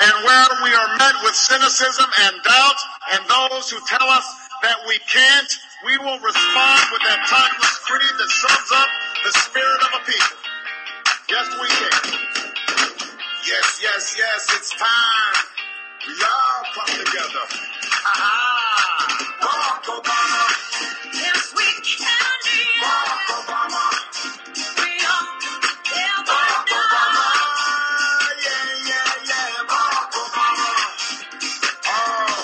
And where we are met with cynicism and doubt, and those who tell us that we can't, we will respond with that timeless creed that sums up the spirit of a people. Yes, we can. Yes, yes, yes, it's time. We all come together. Barack Obama. Yes, we can. Barack Obama. We all together. Barack Obama. Yeah, yeah, yeah. Barack Obama. Oh.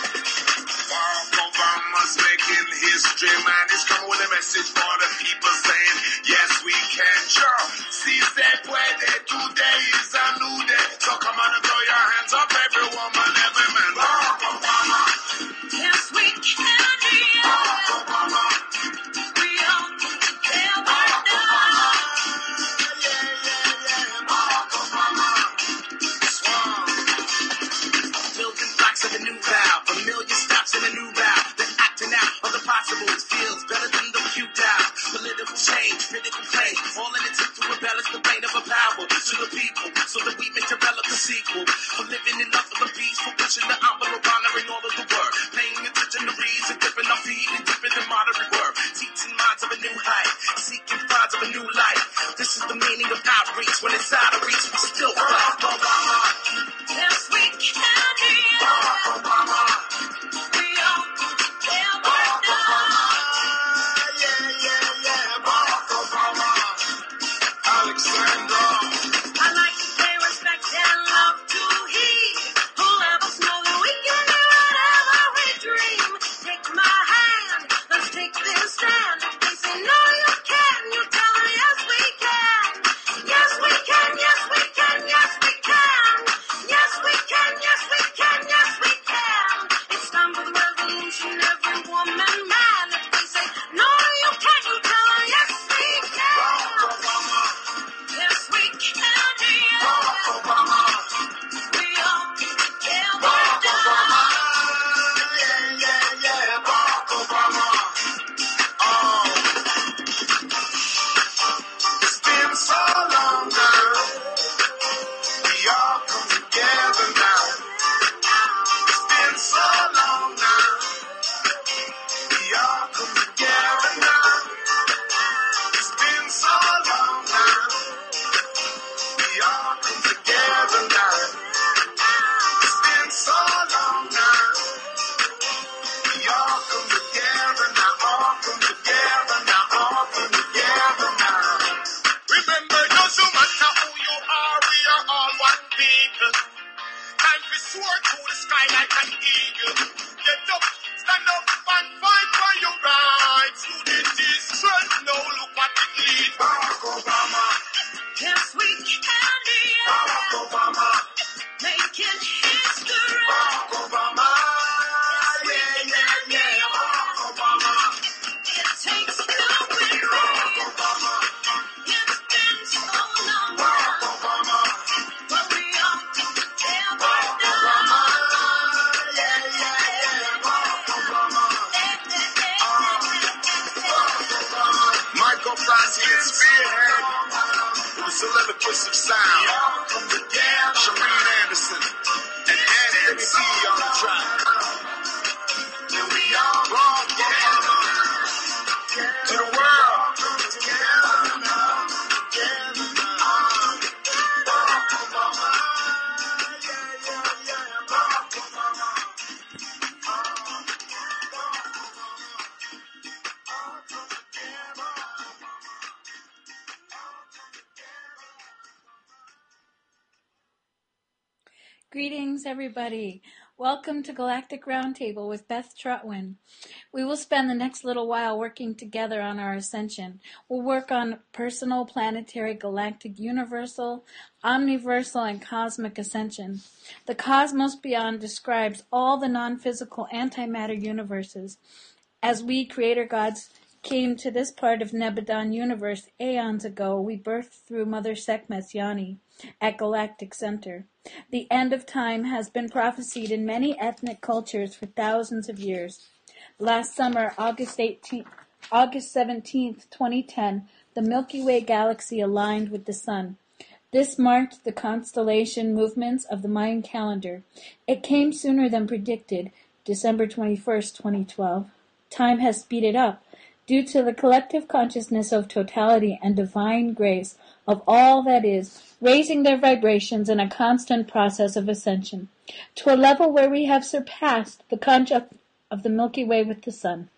Barack Obama's making history, man. He's coming with a message for the people saying, yes, we can. Sure. See that way they today is a new day. So come on and throw your hands up, every woman, every man. Barack Obama. Yes, we can. Barack Obama. We all together. Barack Obama. Yeah, yeah, yeah. Barack Obama. Swan. Building blocks of a new vow, familiar stops in a new vow. Then acting out of the possible feels better than the futile. Political change, critical play, all in it to embellish the reign of a power to the people, so that we may develop a sequel. For living in love for the beast, for pushing the envelope, honoring all of the work, paying attention to reason, dipping our feet and dipping in moderate work, teaching minds of a new height, seeking finds of a new life. This is the meaning of outreach. When it's out of reach, we still Barack fight. Obama. Yes, we can. Barack Obama. We all together. Barack Obama. Yeah, yeah, yeah. Barack Obama. Alexandra. I like to pay respect and love to he who let us know that we can do whatever we dream. Take my hand, let's take this stand. If they say no, you can, you tell them yes, we can. Yes, we can, yes, we can, yes, we can. Yes, we can, yes, we can, yes, we can. It's time for the revolution, every woman, man. If they say no, you can't, you tell them yes, we can. Barack Obama. Yes, we can. Barack Obama. We all together. Barack Obama. Yeah, yeah, yeah. Barack Obama. Oh. It's been so long now. We all come together now. It's been so long now. We all come together now. It's been so long now. We all come together now. It's been so long now. We all come together now. All come together now. All come together now. Remember, it doesn't matter who you are, we are all one people. And we soar to the sky like an eagle. Get up, stand up, and fight for your rights. Unity is strength, now look what it leads. Barack Obama. Yes, we can. Barack Obama. Making history. Barack Obama. Yeah, yeah, yeah. Barack Obama. It takes two with Barack Obama. It's been so long Barack now, Obama. but we all together Barack now. Obama. Yeah, yeah, yeah. Barack Obama. Michael Fossey and Spearhead, the soliloquist of sound. Shereen Anderson and Anthony D on the track. And we all belong to the world. Barack Obama. Yeah, yeah, yeah. Barack Obama. Greetings, everybody. Welcome to Galactic Roundtable with Beth Trotwin. We will spend the next little while working together on our ascension. We'll work on personal, planetary, galactic, universal, omniversal, and cosmic ascension. The cosmos beyond describes all the non-physical antimatter universes. As we, creator gods, came to this part of Nebadon universe aeons ago, we birthed through Mother Sekhmet Yani at Galactic Center. The end of time has been prophesied in many ethnic cultures for thousands of years. Last summer, August 17th, 2010, the Milky Way galaxy aligned with the sun. This marked the constellation movements of the Mayan calendar. It came sooner than predicted, December 21st, 2012. Time has speeded up due to the collective consciousness of totality and divine grace of all that is, raising their vibrations in a constant process of ascension to a level where we have surpassed the conjunct of the Milky Way with the sun.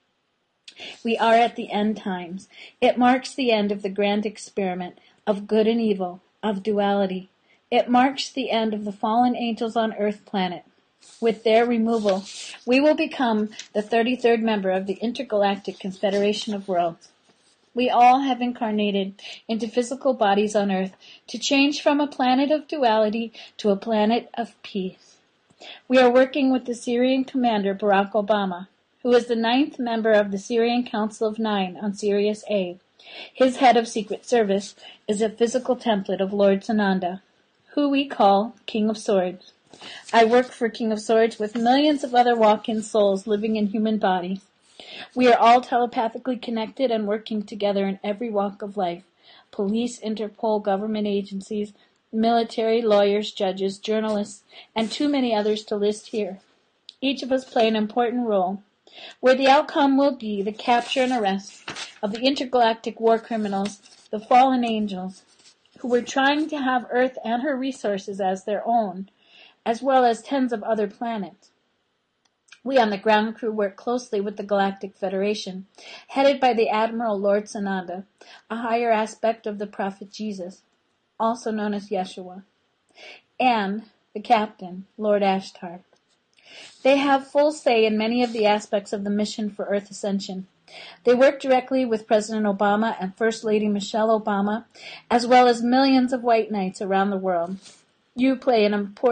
We are at the end times. It marks the end of the grand experiment of good and evil, of duality. It marks the end of the fallen angels on Earth planet. With their removal, we will become the 33rd member of the Intergalactic Confederation of Worlds. We all have incarnated into physical bodies on Earth to change from a planet of duality to a planet of peace. We are working with the Syrian commander Barack Obama, who is the 9th member of the Syrian Council of 9 on Sirius A. His head of Secret Service is a physical template of Lord Sananda, who we call King of Swords. I work for King of Swords with millions of other walk-in souls living in human bodies. We are all telepathically connected and working together in every walk of life. Police, Interpol, government agencies, military, lawyers, judges, journalists, and too many others to list here. Each of us play an important role, where the outcome will be the capture and arrest of the intergalactic war criminals, the fallen angels, who were trying to have Earth and her resources as their own, as well as tens of other planets. We on the ground crew work closely with the Galactic Federation, headed by the Admiral Lord Sananda, a higher aspect of the Prophet Jesus, also known as Yeshua, and the Captain, Lord Ashtar. They have full say in many of the aspects of the mission for Earth Ascension. They work directly with President Obama and First Lady Michelle Obama, as well as millions of white knights around the world. You play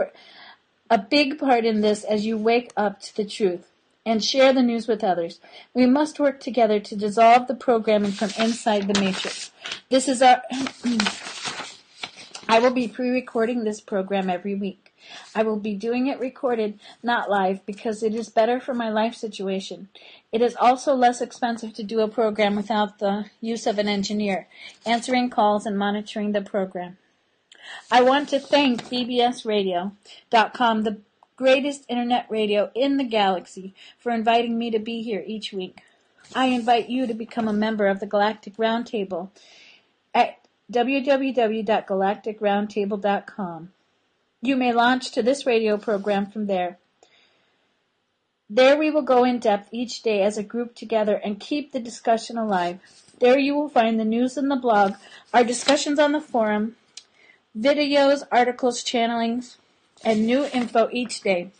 a big part in this as you wake up to the truth and share the news with others. We must work together to dissolve the programming from inside the matrix. This is our... I will be pre-recording this program every week. I will be doing it recorded, not live, because it is better for my life situation. It is also less expensive to do a program without the use of an engineer, answering calls and monitoring the program. I want to thank BBSRadio.com, the greatest internet radio in the galaxy, for inviting me to be here each week. I invite you to become a member of the Galactic Roundtable at www.galacticroundtable.com. You may launch to this radio program from there. There we will go in depth each day as a group together and keep the discussion alive. There you will find the news in the blog, our discussions on the forum, videos, articles, channelings, and new info each day.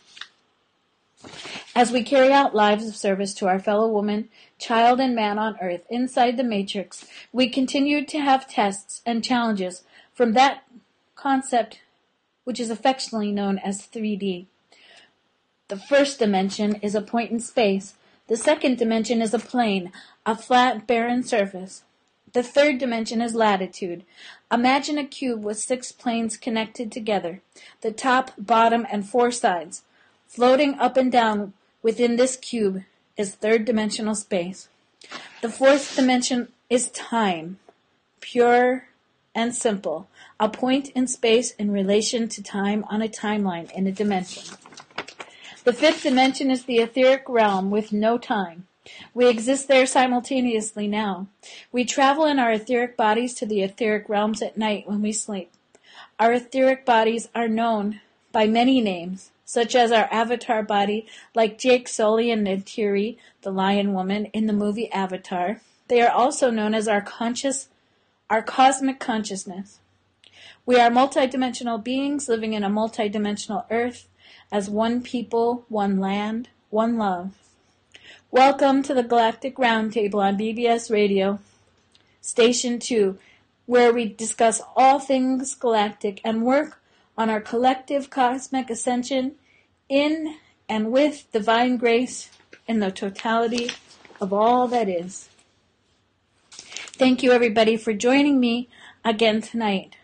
As we carry out lives of service to our fellow woman, child, and man on Earth inside the Matrix, we continue to have tests and challenges from that concept which is affectionately known as 3D. The first dimension is a point in space. The second dimension is a plane, a flat, barren surface. The third dimension is latitude. Imagine a cube with 6 planes connected together, the top, bottom, and 4 sides. Floating up and down within this cube is third-dimensional space. The fourth dimension is time, pure and simple, a point in space in relation to time on a timeline in a dimension. The fifth dimension is the etheric realm with no time. We exist there simultaneously now. We travel in our etheric bodies to the etheric realms at night when we sleep. Our etheric bodies are known by many names, such as our avatar body, like Jake Sully and Neytiri, the lion woman, in the movie Avatar. They are also known as our cosmic consciousness. We are multidimensional beings living in a multidimensional Earth as one people, one land, one love. Welcome to the Galactic Roundtable on BBS Radio, Station 2, where we discuss all things galactic and work on our collective cosmic ascension in and with divine grace in the totality of all that is. Thank you, everybody, for joining me again tonight.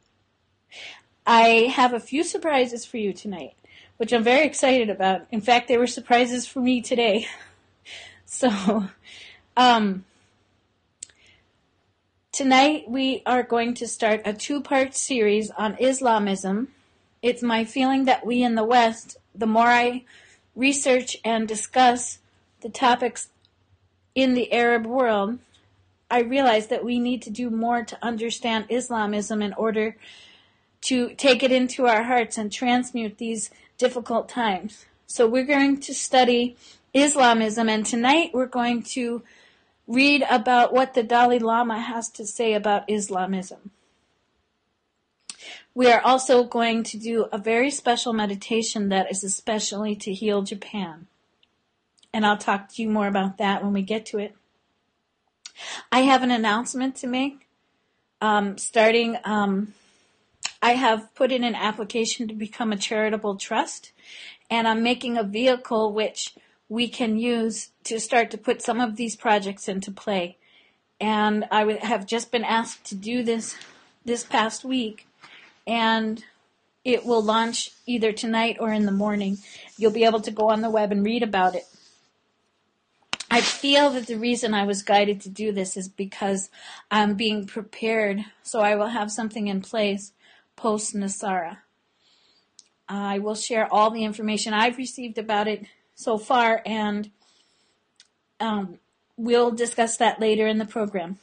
I have a few surprises for you tonight, which I'm very excited about. In fact, they were surprises for me today. So, Tonight we are going to start a two-part series on Islamism. It's my feeling that we in the West, the more I research and discuss the topics in the Arab world, I realize that we need to do more to understand Islamism in order to take it into our hearts and transmute these difficult times. So we're going to study Islamism, and tonight we're going to read about what the Dalai Lama has to say about Islamism. We are also going to do a very special meditation that is especially to heal Japan. And I'll talk to you more about that when we get to it. I have an announcement to make. I have put in an application to become a charitable trust, and I'm making a vehicle which we can use to start to put some of these projects into play. And I have just been asked to do this past week, and it will launch either tonight or in the morning. You'll be able to go on the web and read about it. I feel that the reason I was guided to do this is because I'm being prepared, so I will have something in place post-Nasara. I will share all the information I've received about it so far, and we'll discuss that later in the program.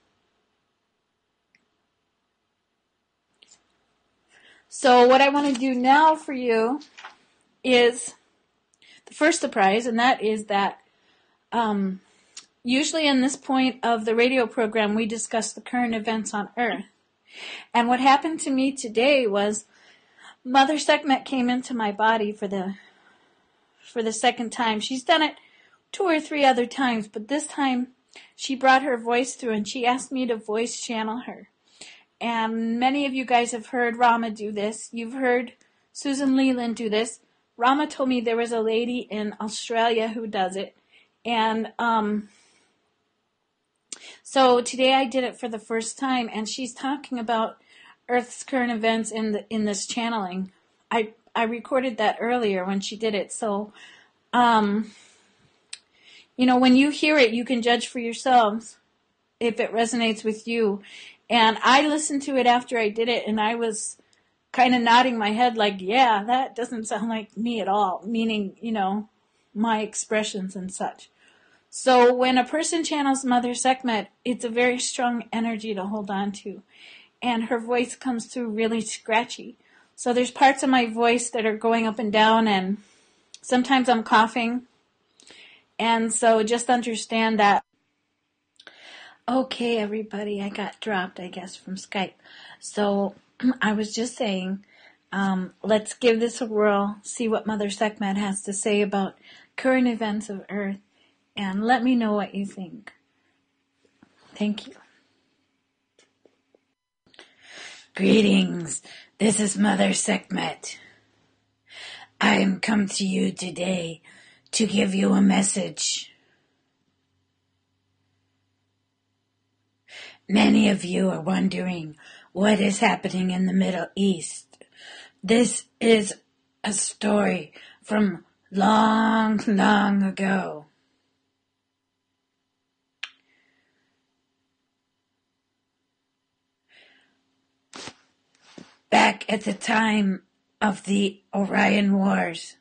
So what I want to do now for you is the first surprise, and that is that usually in this point of the radio program, we discuss the current events on Earth. And what happened to me today was Mother Sekhmet came into my body for the second time. She's done it 2 or 3 other times, but this time she brought her voice through and she asked me to voice channel her. And many of you guys have heard Rama do this. You've heard Susan Leland do this. Rama told me there was a lady in Australia who does it. And so today I did it for the first time, and she's talking about Earth's current events in this channeling. I recorded that earlier when she did it. So, when you hear it, you can judge for yourselves if it resonates with you. And I listened to it after I did it, and I was kind of nodding my head like, yeah, that doesn't sound like me at all, meaning, my expressions and such. So when a person channels Mother Sekhmet, it's a very strong energy to hold on to. And her voice comes through really scratchy. So there's parts of my voice that are going up and down, and sometimes I'm coughing. And so just understand that. Okay, everybody, I got dropped, I guess, from Skype. So I was just saying, let's give this a whirl, see what Mother Sekhmet has to say about current events of Earth, and let me know what you think. Thank you. Greetings, this is Mother Sekhmet. I am come to you today to give you a message. Many of you are wondering what is happening in the Middle East. This is a story from long, long ago. Back at the time of the Orion Wars,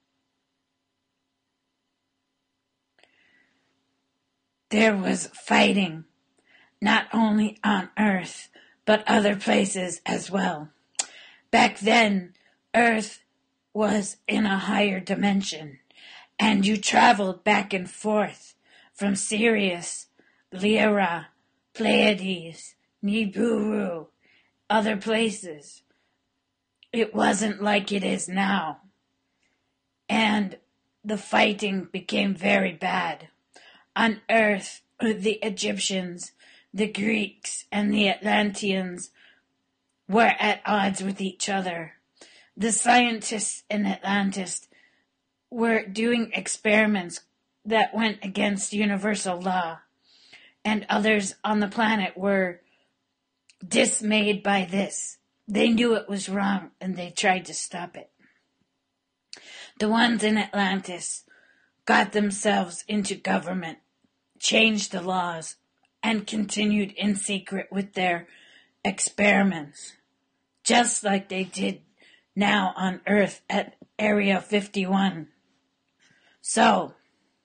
there was fighting, not only on Earth, but other places as well. Back then, Earth was in a higher dimension, and you traveled back and forth from Sirius, Lyra, Pleiades, Nibiru, other places. It wasn't like it is now. And the fighting became very bad. On Earth, the Egyptians, the Greeks, and the Atlanteans were at odds with each other. The scientists in Atlantis were doing experiments that went against universal law, and others on the planet were dismayed by this. They knew it was wrong, and they tried to stop it. The ones in Atlantis got themselves into government, changed the laws, and continued in secret with their experiments, just like they did now on Earth at Area 51. So,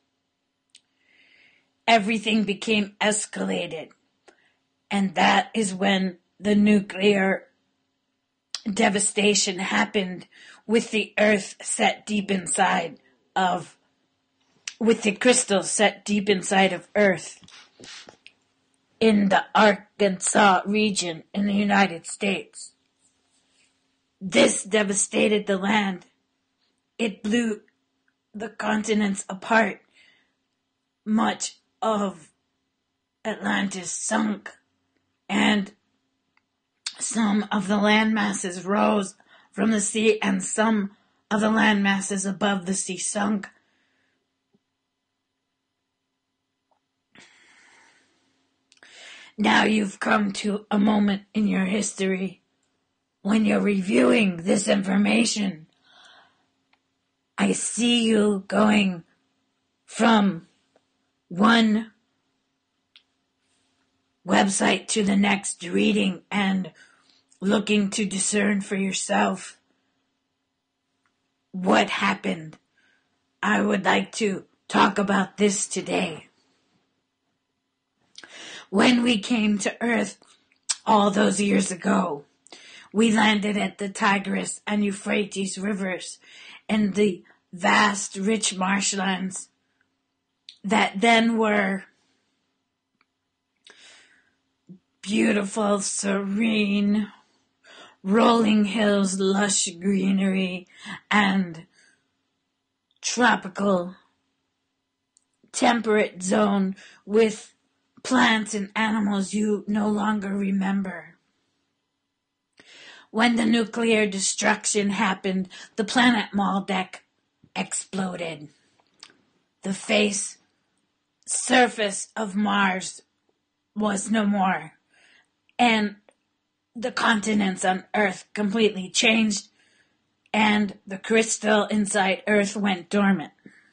everything became escalated, and that is when the nuclear devastation happened, with the Earth set deep inside of, with the crystals set deep inside of Earth in the Arkansas region in the United States. This devastated the land. It blew the continents apart. Much of Atlantis sunk, and some of the land masses rose from the sea, and some of the land masses above the sea sunk. Now you've come to a moment in your history when you're reviewing this information. I see you going from one website to the next, reading and looking to discern for yourself what happened. I would like to talk about this today. When we came to Earth all those years ago, we landed at the Tigris and Euphrates rivers in the vast, rich marshlands that then were beautiful, serene, rolling hills, lush greenery, and tropical, temperate zone with plants and animals you no longer remember. When the nuclear destruction happened, the planet Maldek exploded. The surface of Mars was no more, and the continents on Earth completely changed, and the crystal inside Earth went dormant.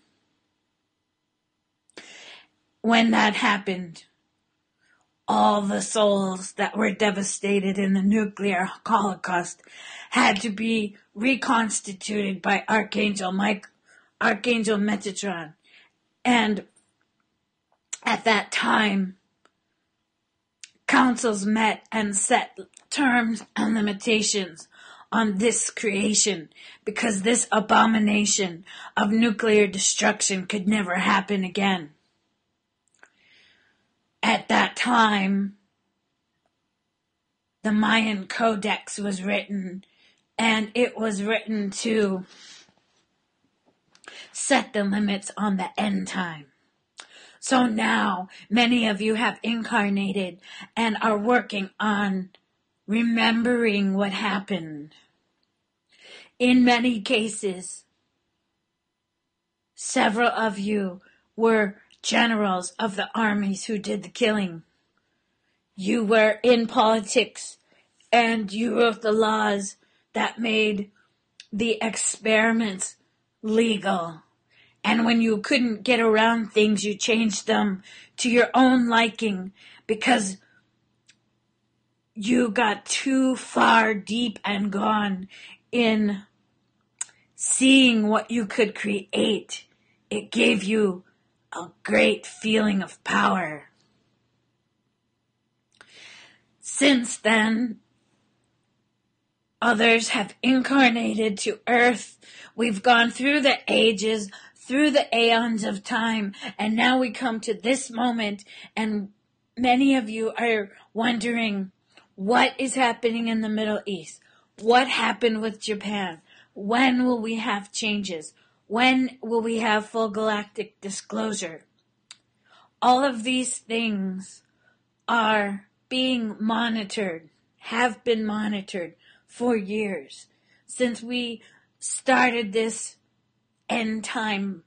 When that happened, all the souls that were devastated in the nuclear holocaust had to be reconstituted by Archangel Metatron. And at that time, councils met and set terms and limitations on this creation, because this abomination of nuclear destruction could never happen again. At that time, the Mayan Codex was written, and it was written to set the limits on the end time. So now, many of you have incarnated and are working on remembering what happened. In many cases, several of you were generals of the armies who did the killing. You were in politics, and you wrote the laws that made the experiments legal. And when you couldn't get around things, you changed them to your own liking, because you got too far deep and gone in seeing what you could create. It gave you a great feeling of power. Since then, others have incarnated to Earth. We've gone through the ages, through the aeons of time, and now we come to this moment, and many of you are wondering what is happening in the Middle East. What happened with Japan? When will we have changes? When will we have full galactic disclosure? All of these things are being monitored, have been monitored for years, since we started this end time.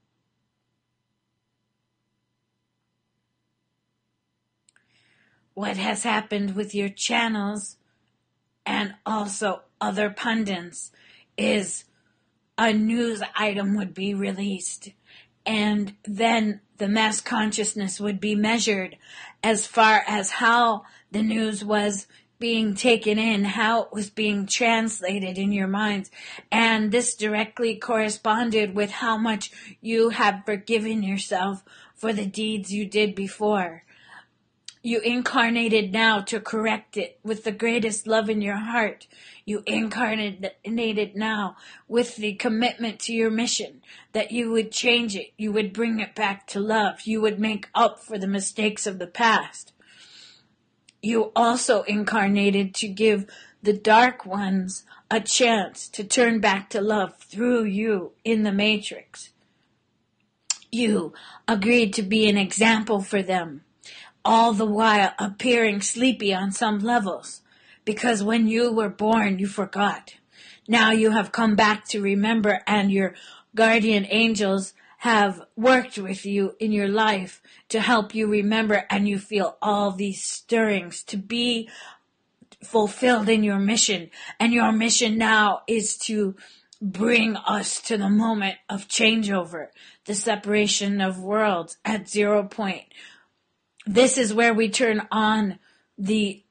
What has happened with your channels and also other pundits is a news item would be released, And then the mass consciousness would be measured as far as how the news was being taken in, how it was being translated in your minds. And this directly corresponded with how much you have forgiven yourself for the deeds you did before. You incarnated now to correct it with the greatest love in your heart. You incarnated now with the commitment to your mission, that you would change it, you would bring it back to love, you would make up for the mistakes of the past. You also incarnated to give the dark ones a chance to turn back to love through you in the matrix. You agreed to be an example for them, all the while appearing sleepy on some levels, because when you were born, you forgot. Now you have come back to remember, and your guardian angels have worked with you in your life to help you remember, and you feel all these stirrings to be fulfilled in your mission. And your mission now is to bring us to the moment of changeover, the separation of worlds at 0 point. This is where we turn on the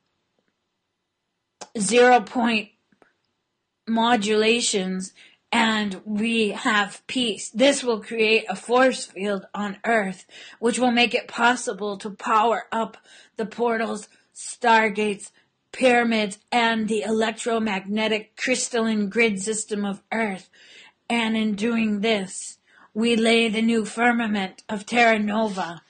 0 point modulations and we have peace. This will create a force field on Earth, which will make it possible to power up the portals, stargates, pyramids, and the electromagnetic crystalline grid system of Earth. And in doing this, we lay the new firmament of Terra Nova.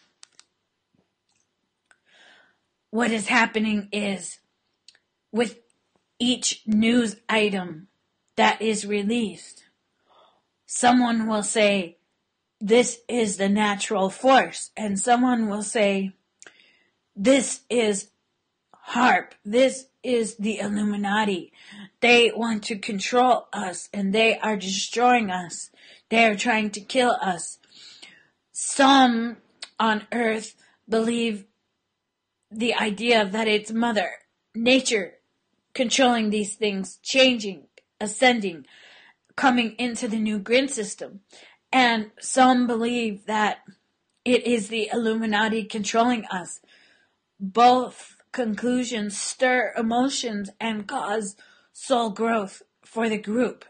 What is happening is, with each news item that is released, someone will say, this is the natural force, and someone will say, this is HAARP, this is the Illuminati. They want to control us, and they are destroying us. They are trying to kill us. Some on Earth believe the idea that it's Mother Nature controlling these things, changing, ascending, coming into the new grid system. And some believe that it is the Illuminati controlling us. Both conclusions stir emotions and cause soul growth for the group.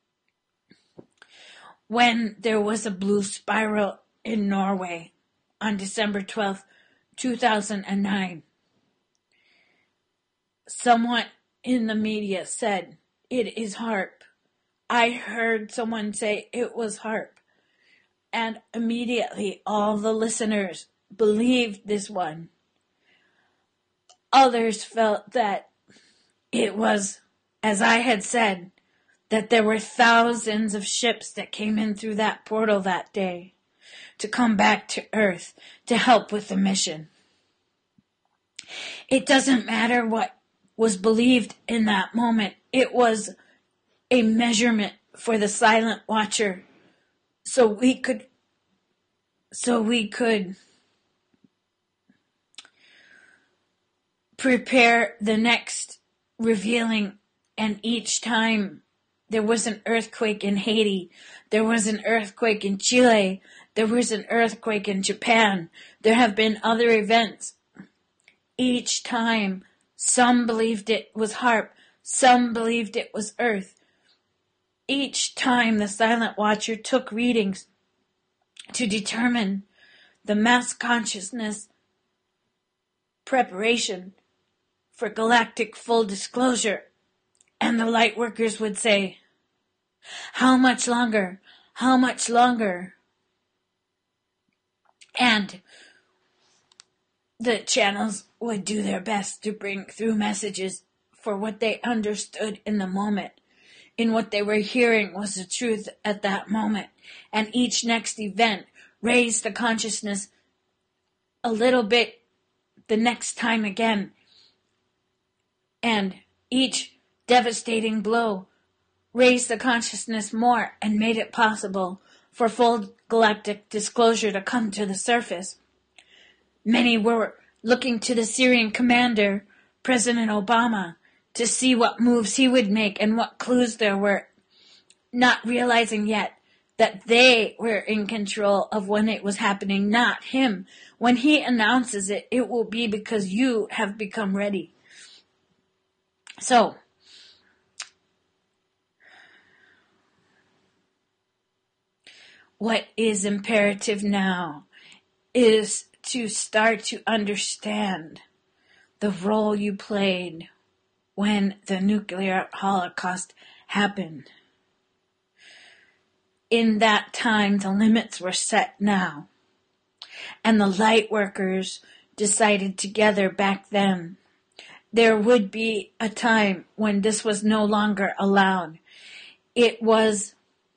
When there was a blue spiral in Norway on December 12th, 2009, someone in the media said, it is HAARP. I heard someone say it was HAARP. And immediately all the listeners believed this one. Others felt that it was, as I had said, that there were thousands of ships that came in through that portal that day to come back to Earth to help with the mission. It doesn't matter what was believed in that moment. It was a measurement for the silent watcher, so we could prepare the next revealing. And each time there was an earthquake in Haiti, there was an earthquake in Chile, there was an earthquake in Japan, there have been other events. Each time some believed it was HAARP, some believed it was Earth. Each time the silent watcher took readings to determine the mass consciousness preparation for galactic full disclosure. And the light workers would say, how much longer? How much longer? And the channels would do their best to bring through messages for what they understood in the moment. In what they were hearing was the truth at that moment. And each next event raised the consciousness a little bit the next time again. And each devastating blow raised the consciousness more and made it possible for full galactic disclosure to come to the surface. Many were looking to the Syrian commander, President Obama, to see what moves he would make and what clues there were, not realizing yet that they were in control of when it was happening, not him. When he announces it, it will be because you have become ready. So, what is imperative now is to start to understand the role you played when the nuclear holocaust happened. In that time, the limits were set now, and the light workers decided together back then there would be a time when this was no longer allowed. It was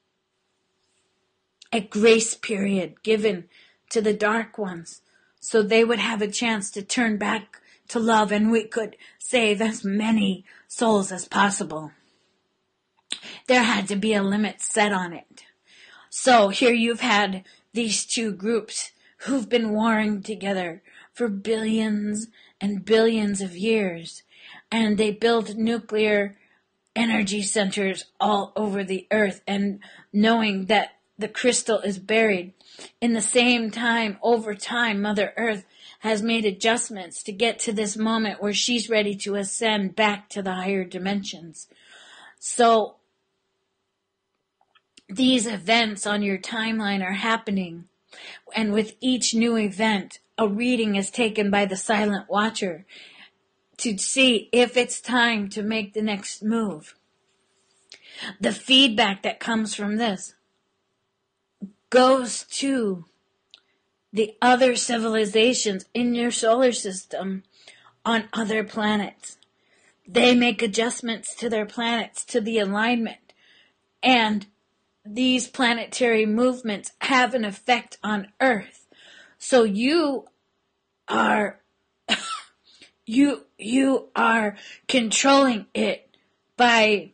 a grace period given to the dark ones so they would have a chance to turn back to love, and we could save as many souls as possible. There had to be a limit set on it. So here you've had these two groups who've been warring together for billions and billions of years, and they build nuclear energy centers all over the earth, and knowing that the crystal is buried. In the same time, over time, Mother Earth has made adjustments to get to this moment where she's ready to ascend back to the higher dimensions. So these events on your timeline are happening, and with each new event, a reading is taken by the silent watcher to see if it's time to make the next move. The feedback that comes from this goes to the other civilizations in your solar system on other planets. They make adjustments to their planets, to the alignment, and these planetary movements have an effect on Earth. So you are you are controlling it by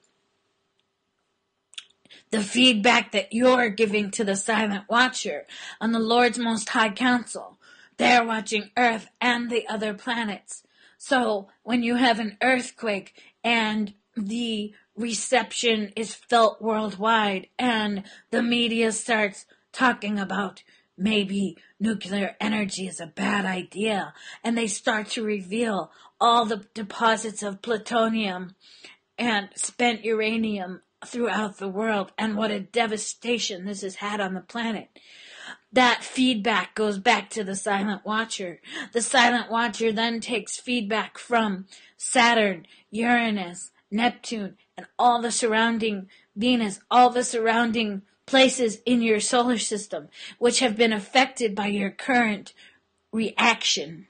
the feedback that you're giving to the silent watcher on the Lord's Most High Council. They're watching Earth and the other planets. So when you have an earthquake and the reception is felt worldwide and the media starts talking about maybe nuclear energy is a bad idea, and they start to reveal all the deposits of plutonium and spent uranium throughout the world and what a devastation this has had on the planet. That feedback goes back to the silent watcher. The silent watcher then takes feedback from Saturn, Uranus, Neptune, and all the surrounding Venus, all the surrounding places in your solar system, which have been affected by your current reaction.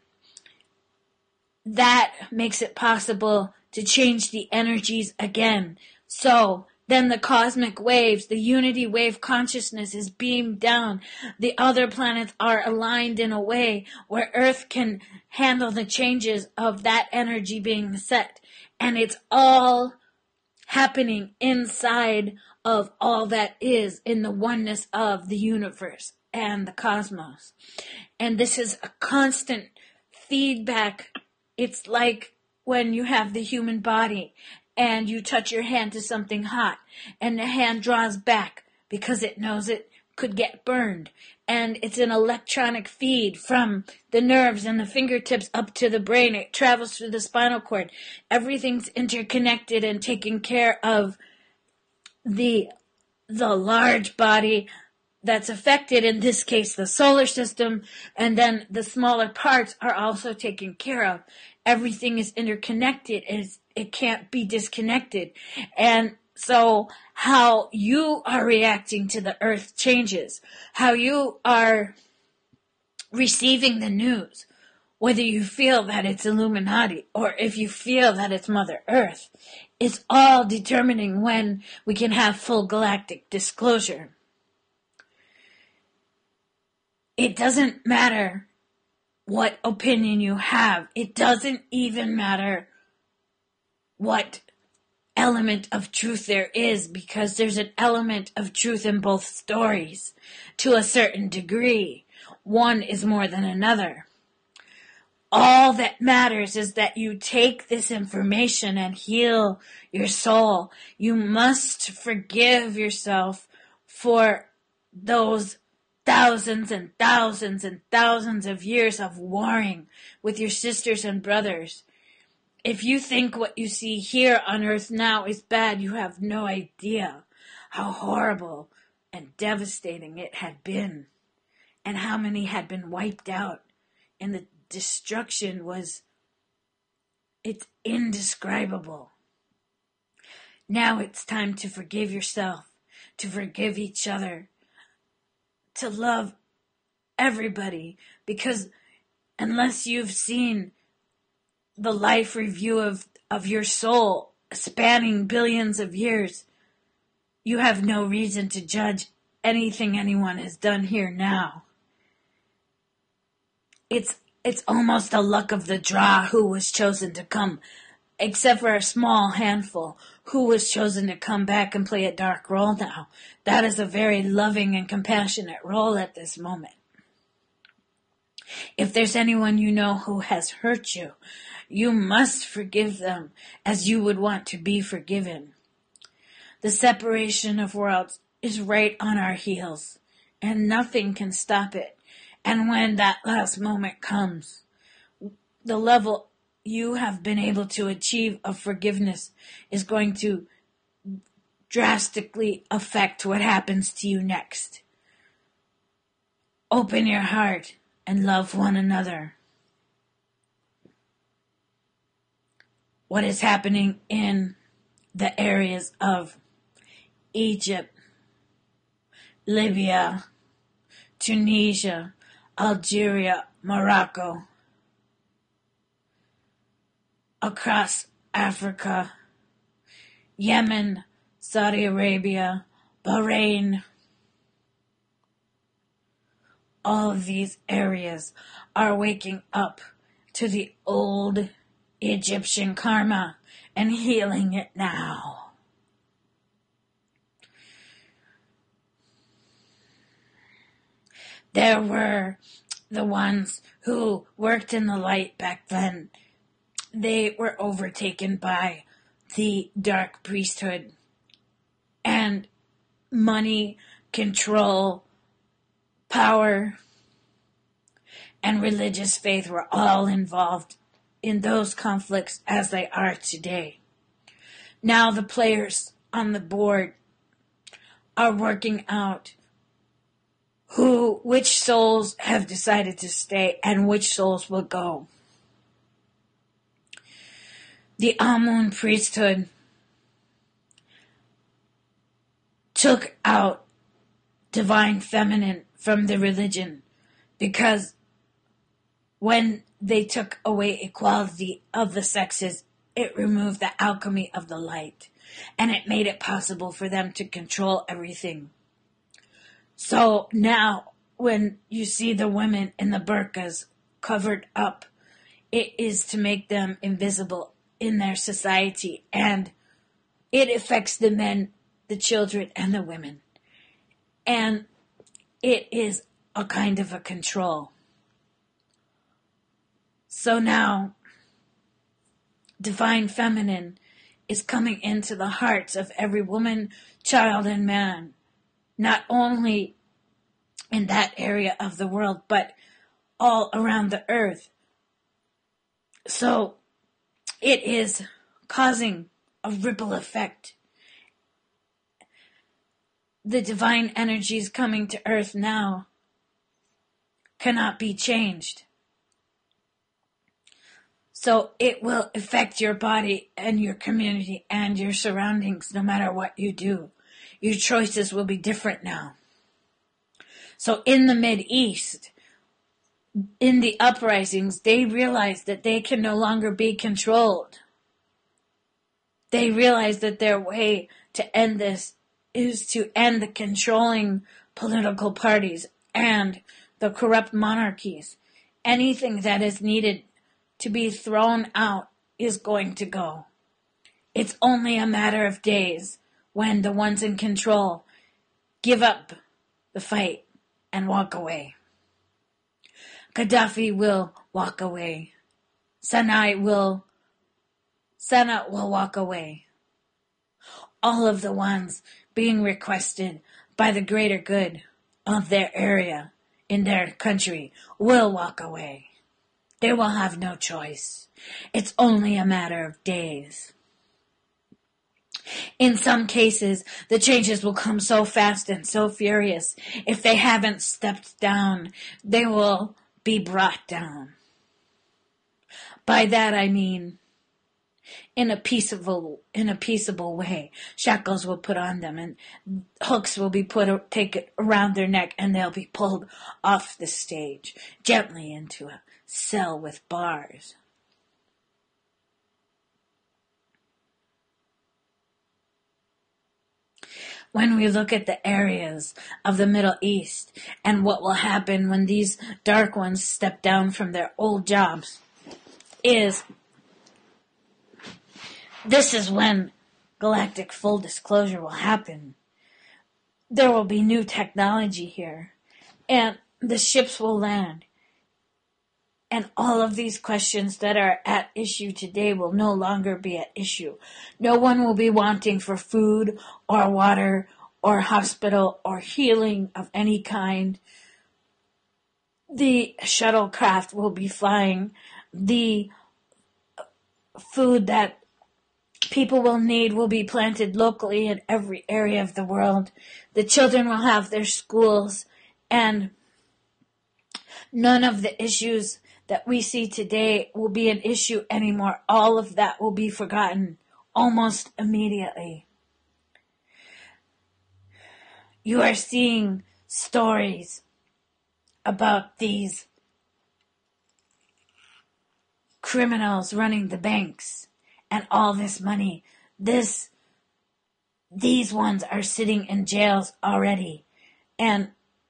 That makes it possible to change the energies again. So then the cosmic waves, the unity wave consciousness is beamed down. The other planets are aligned in a way where Earth can handle the changes of that energy being set. And it's all happening inside of all that is in the oneness of the universe and the cosmos. And this is a constant feedback. It's like when you have the human body and you touch your hand to something hot and the hand draws back because it knows it could get burned. And it's an electronic feed from the nerves and the fingertips up to the brain. It travels through the spinal cord. Everything's interconnected and taking care of the large body that's affected, in this case the solar system, and then the smaller parts are also taken care of. Everything is interconnected. It can't be disconnected. And so how you are reacting to the earth changes. How you are receiving the news, whether you feel that it's Illuminati or if you feel that it's Mother Earth, it's all determining when we can have full galactic disclosure. It doesn't matter what opinion you have. It doesn't even matter what element of truth there is, because there's an element of truth in both stories to a certain degree. One is more than another. All that matters is that you take this information and heal your soul. You must forgive yourself for those thousands and thousands and thousands of years of warring with your sisters and brothers. If you think what you see here on earth now is bad, you have no idea how horrible and devastating it had been, and how many had been wiped out, and the destruction it's indescribable. Now it's time to forgive yourself, to forgive each other, to love everybody, because unless you've seen the life review of your soul spanning billions of years, you have no reason to judge anything anyone has done here now. It's almost a luck of the draw who was chosen to come, except for a small handful, who was chosen to come back and play a dark role now. That is a very loving and compassionate role at this moment. If there's anyone you know who has hurt you, you must forgive them as you would want to be forgiven. The separation of worlds is right on our heels, and nothing can stop it. And when that last moment comes, the level you have been able to achieve of forgiveness is going to drastically affect what happens to you next. Open your heart and love one another. What is happening in the areas of Egypt, Libya, Tunisia, Algeria, Morocco, across Africa, Yemen, Saudi Arabia, Bahrain. All of these areas are waking up to the old Egyptian karma and healing it now. There were the ones who worked in the light back then. They were overtaken by the dark priesthood, and money, control, power, and religious faith were all involved in those conflicts as they are today. Now the players on the board are working out which souls have decided to stay and which souls will go. The Amun priesthood took out divine feminine from the religion because when they took away equality of the sexes, it removed the alchemy of the light, and it made it possible for them to control everything. So now, when you see the women in the burqas covered up, it is to make them invisible in their society, and it affects the men, the children, and the women. And it is a kind of a control. So now, divine feminine is coming into the hearts of every woman, child, and man, not only in that area of the world, but all around the earth. So it is causing a ripple effect. The divine energies coming to earth now cannot be changed. So it will affect your body and your community and your surroundings no matter what you do. Your choices will be different now. So in the Mideast, in the uprisings, they realized that they can no longer be controlled. They realized that their way to end this is to end the controlling political parties and the corrupt monarchies. Anything that is needed to be thrown out is going to go. It's only a matter of days when the ones in control give up the fight and walk away. Gaddafi will walk away. Sanaa will walk away. All of the ones being requested by the greater good of their area, in their country, will walk away. They will have no choice. It's only a matter of days. In some cases, the changes will come so fast and so furious. If they haven't stepped down, they will be brought down. By that I mean, in a peaceable way. Shackles will put on them, and hooks will be taken around their neck, and they'll be pulled off the stage, gently into a cell with bars. When we look at the areas of the Middle East and what will happen when these dark ones step down from their old jobs, this is when galactic full disclosure will happen. There will be new technology here, and the ships will land. And all of these questions that are at issue today will no longer be at issue. No one will be wanting for food or water or hospital or healing of any kind. The shuttlecraft will be flying. The food that people will need will be planted locally in every area of the world. The children will have their schools, and none of the issues that we see today will be an issue anymore. All of that will be forgotten almost immediately. You are seeing stories about these criminals running the banks and all this money. These ones are sitting in jails already, and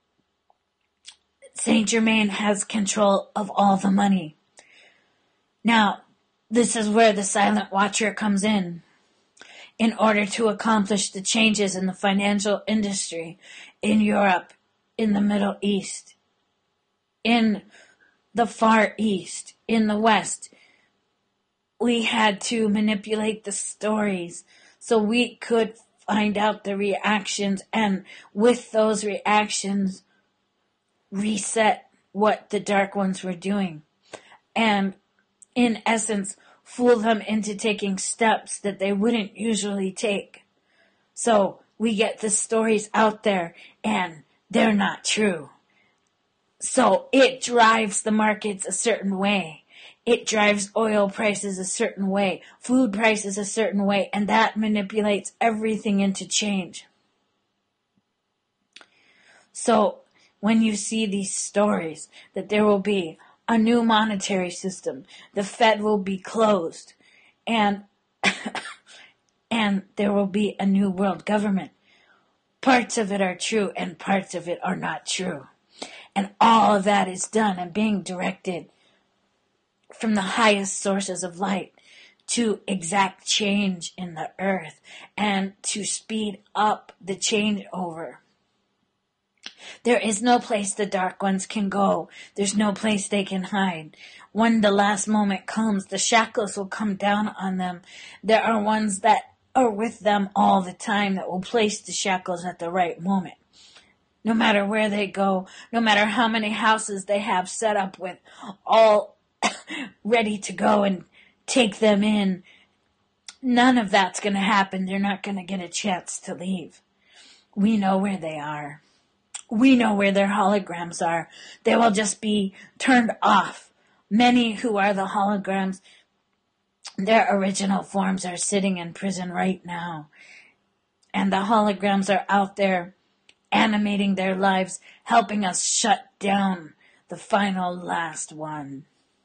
Saint Germain has control of all the money. Now, this is where the Silent Watcher comes in order to accomplish the changes in the financial industry in Europe, in the Middle East, in the Far East, in the West. We had to manipulate the stories so we could find out the reactions, and with those reactions, reset what the Dark Ones were doing, and in essence fool them into taking steps that they wouldn't usually take. So we get the stories out there, and they're not true. So it drives the markets a certain way. It drives oil prices a certain way, food prices a certain way, and that manipulates everything into change. So when you see these stories that there will be a new monetary system, the Fed will be closed, and and there will be a new world government, parts of it are true and parts of it are not true. And all of that is done and being directed from the highest sources of light to exact change in the earth and to speed up the changeover. There is no place the Dark Ones can go. There's no place they can hide. When the last moment comes, the shackles will come down on them. There are ones that are with them all the time that will place the shackles at the right moment. No matter where they go, no matter how many houses they have set up with all ready to go and take them in, none of that's going to happen. They're not going to get a chance to leave. We know where they are. We know where their holograms are. They will just be turned off. Many who are the holograms, their original forms are sitting in prison right now. And the holograms are out there animating their lives, helping us shut down the final last one.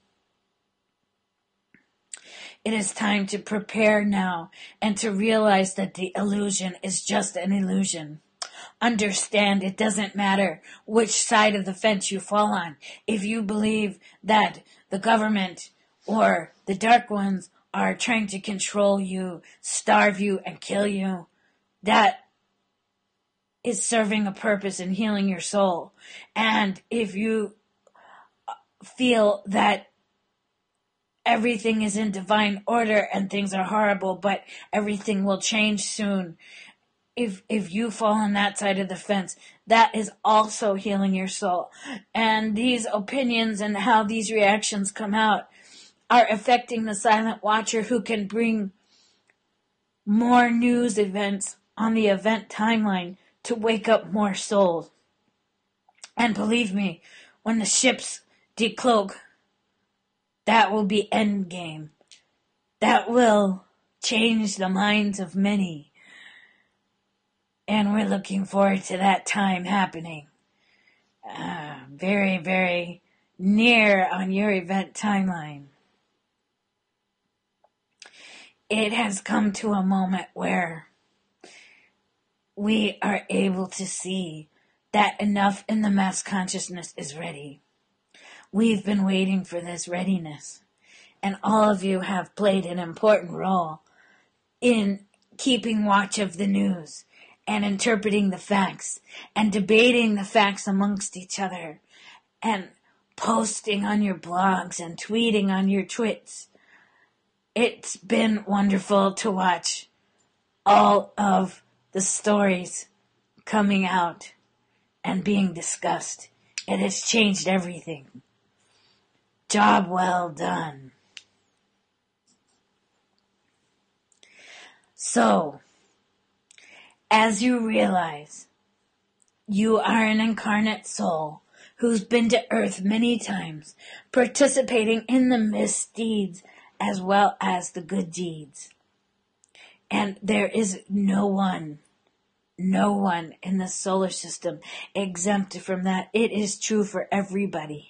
It is time to prepare now and to realize that the illusion is just an illusion. Understand it doesn't matter which side of the fence you fall on. If you believe that the government or the Dark Ones are trying to control you, starve you, and kill you, that is serving a purpose in healing your soul. And if you feel that everything is in divine order and things are horrible, but everything will change soon, if you fall on that side of the fence, that is also healing your soul. And these opinions and how these reactions come out are affecting the silent watcher, who can bring more news events on the event timeline to wake up more souls. And believe me, when the ships decloak, that will be endgame. That will change the minds of many. And we're looking forward to that time happening. Very, very near on your event timeline. It has come to a moment where we are able to see that enough in the mass consciousness is ready. We've been waiting for this readiness, and all of you have played an important role in keeping watch of the news and interpreting the facts and debating the facts amongst each other and posting on your blogs and tweeting on your twits. It's been wonderful to watch all of the stories coming out and being discussed. It has changed everything. Job well done. So, as you realize, you are an incarnate soul who's been to Earth many times, participating in the misdeeds as well as the good deeds. And there is no one in the solar system exempt from that. It is true for everybody.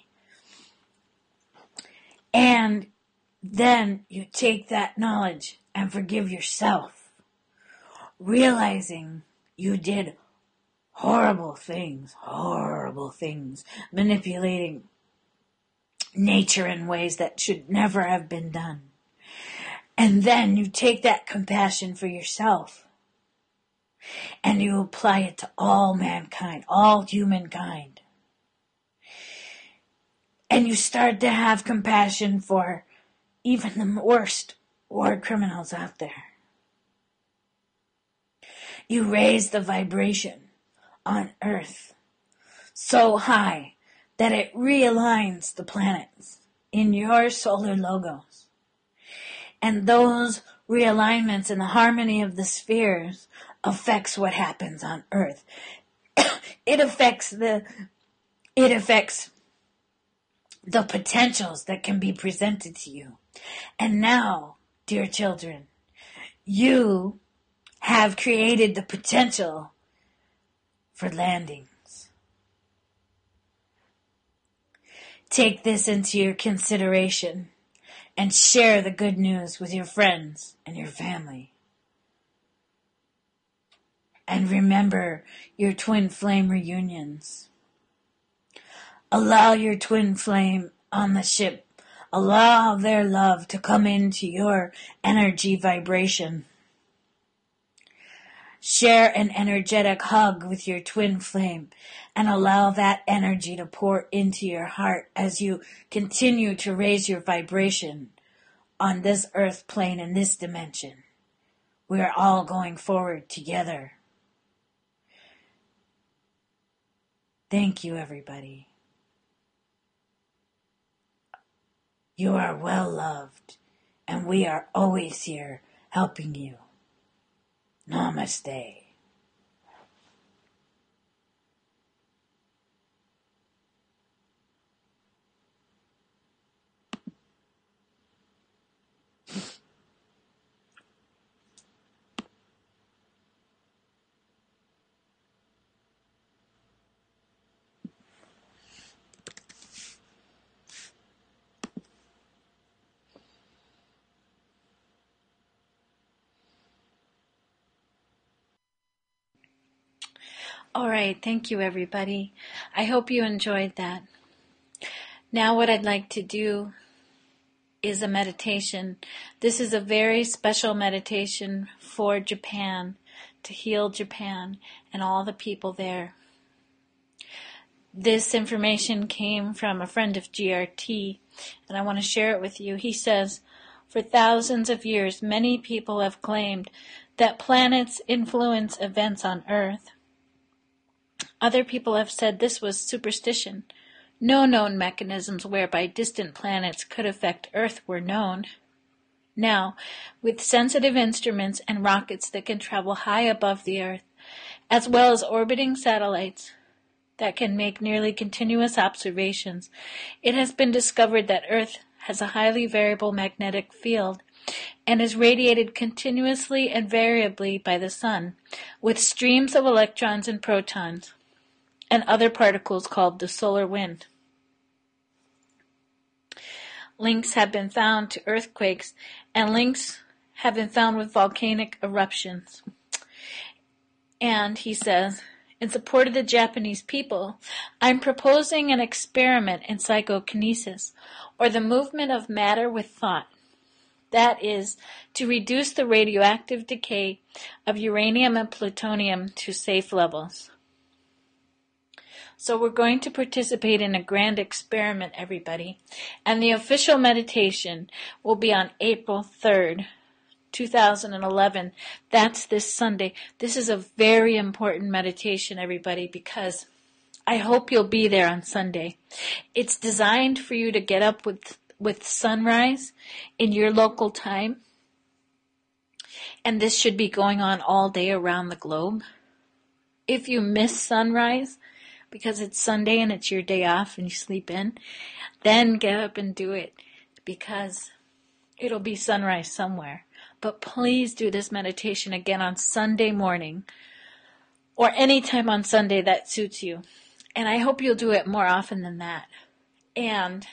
And then you take that knowledge and forgive yourself, realizing you did horrible things, manipulating nature in ways that should never have been done. And then you take that compassion for yourself and you apply it to all mankind, all humankind. And you start to have compassion for even the worst war criminals out there. You raise the vibration on Earth so high that it realigns the planets in your solar logos. And those realignments and the harmony of the spheres affects what happens on Earth. It affects the potentials that can be presented to you. And now, dear children, you have created the potential for landings. Take this into your consideration and share the good news with your friends and your family. And remember your twin flame reunions. Allow your twin flame on the ship. Allow their love to come into your energy vibration. Share an energetic hug with your twin flame and allow that energy to pour into your heart as you continue to raise your vibration on this earth plane in this dimension. We are all going forward together. Thank you, everybody. You are well loved, and we are always here helping you. Namaste. All right, thank you, everybody. I hope you enjoyed that. Now what I'd like to do is a meditation. This is a very special meditation for Japan, to heal Japan and all the people there. This information came from a friend of GRT, and I want to share it with you. He says, For thousands of years, many people have claimed that planets influence events on Earth. Other people have said this was superstition. No known mechanisms whereby distant planets could affect Earth were known. Now, with sensitive instruments and rockets that can travel high above the Earth, as well as orbiting satellites that can make nearly continuous observations, it has been discovered that Earth has a highly variable magnetic field and is radiated continuously and variably by the sun, with streams of electrons and protons and other particles called the solar wind. Links have been found to earthquakes, and links have been found with volcanic eruptions. And he says, in support of the Japanese people, I'm proposing an experiment in psychokinesis, or the movement of matter with thought. That is, to reduce the radioactive decay of uranium and plutonium to safe levels. So we're going to participate in a grand experiment, everybody. And the official meditation will be on April 3rd, 2011. That's this Sunday. This is a very important meditation, everybody, because I hope you'll be there on Sunday. It's designed for you to get up with sunrise in your local time. And this should be going on all day around the globe. If you miss sunrise, because it's Sunday and it's your day off and you sleep in, then get up and do it, because it'll be sunrise somewhere. But please do this meditation again on Sunday morning, or any time on Sunday that suits you. And I hope you'll do it more often than that. And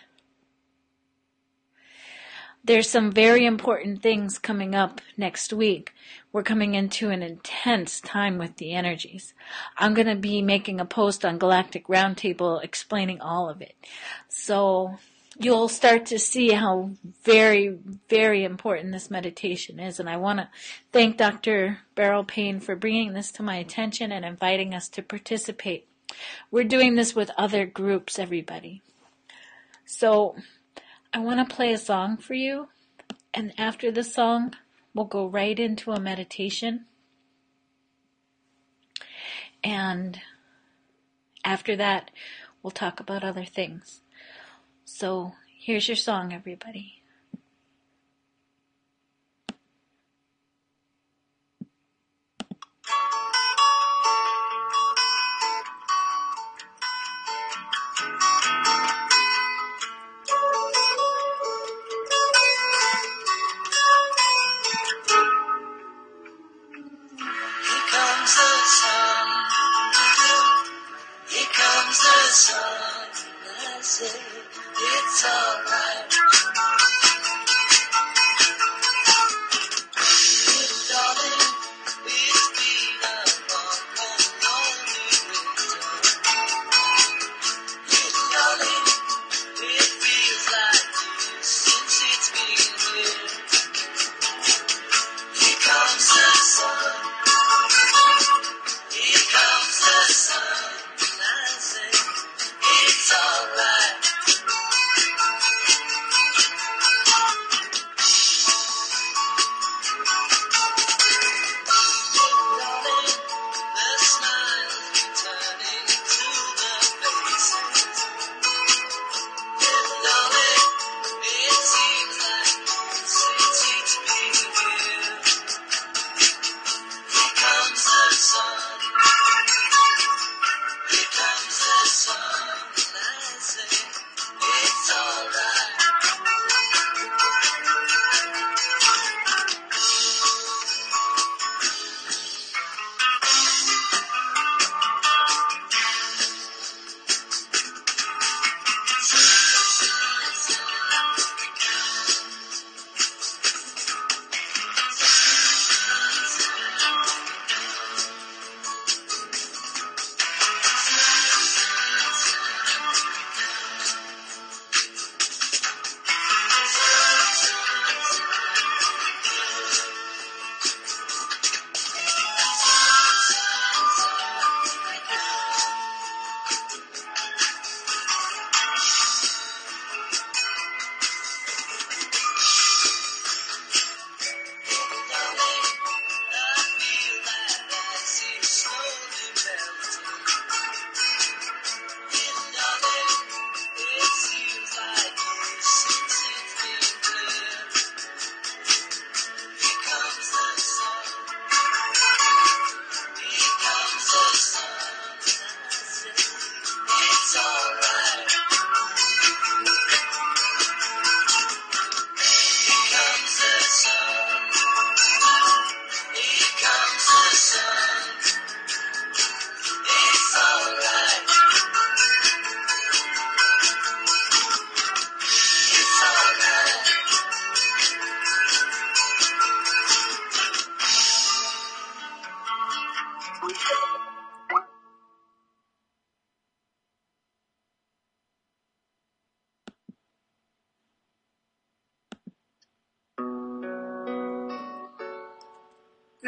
there's some very important things coming up next week. We're coming into an intense time with the energies. I'm going to be making a post on Galactic Roundtable explaining all of it. So you'll start to see how very, very important this meditation is. And I want to thank Dr. Beryl Payne for bringing this to my attention and inviting us to participate. We're doing this with other groups, everybody. So I want to play a song for you, and after the song, we'll go right into a meditation. And after that, we'll talk about other things. So here's your song, everybody. It's alright.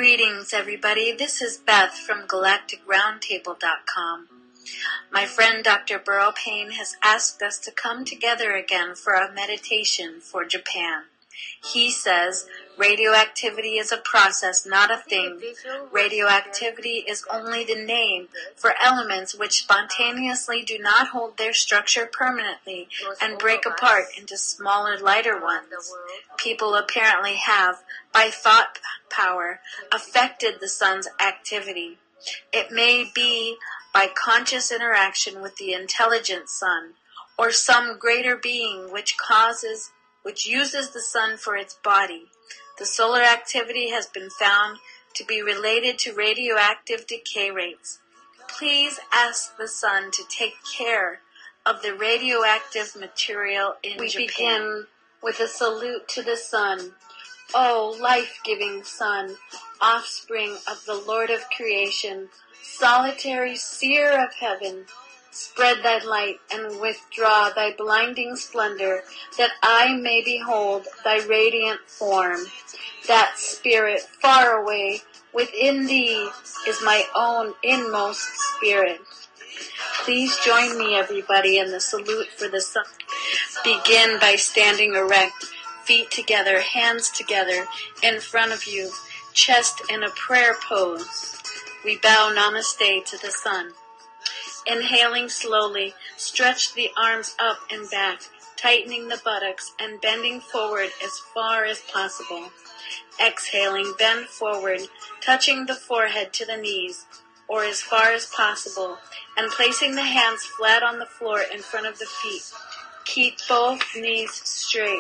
Greetings, everybody. This is Beth from GalacticRoundtable.com. My friend Dr. Burrow Payne has asked us to come together again for a meditation for Japan. He says, radioactivity is a process, not a thing. Radioactivity is only the name for elements which spontaneously do not hold their structure permanently and break apart into smaller, lighter ones. People apparently have, by thought power, affected the sun's activity. It may be by conscious interaction with the intelligent sun, or some greater being which uses the sun for its body. The solar activity has been found to be related to radioactive decay rates. Please ask the sun to take care of the radioactive material in Japan. We begin with a salute to the sun. O life-giving sun, offspring of the Lord of creation, solitary seer of heaven, spread thy light and withdraw thy blinding splendor, that I may behold thy radiant form. That spirit far away within thee is my own inmost spirit. Please join me, everybody, in the salute for the sun. Begin by standing erect, feet together, hands together, in front of you, chest in a prayer pose. We bow namaste to the sun. Inhaling slowly, stretch the arms up and back, tightening the buttocks and bending forward as far as possible. Exhaling, bend forward, touching the forehead to the knees, or as far as possible, and placing the hands flat on the floor in front of the feet. Keep both knees straight.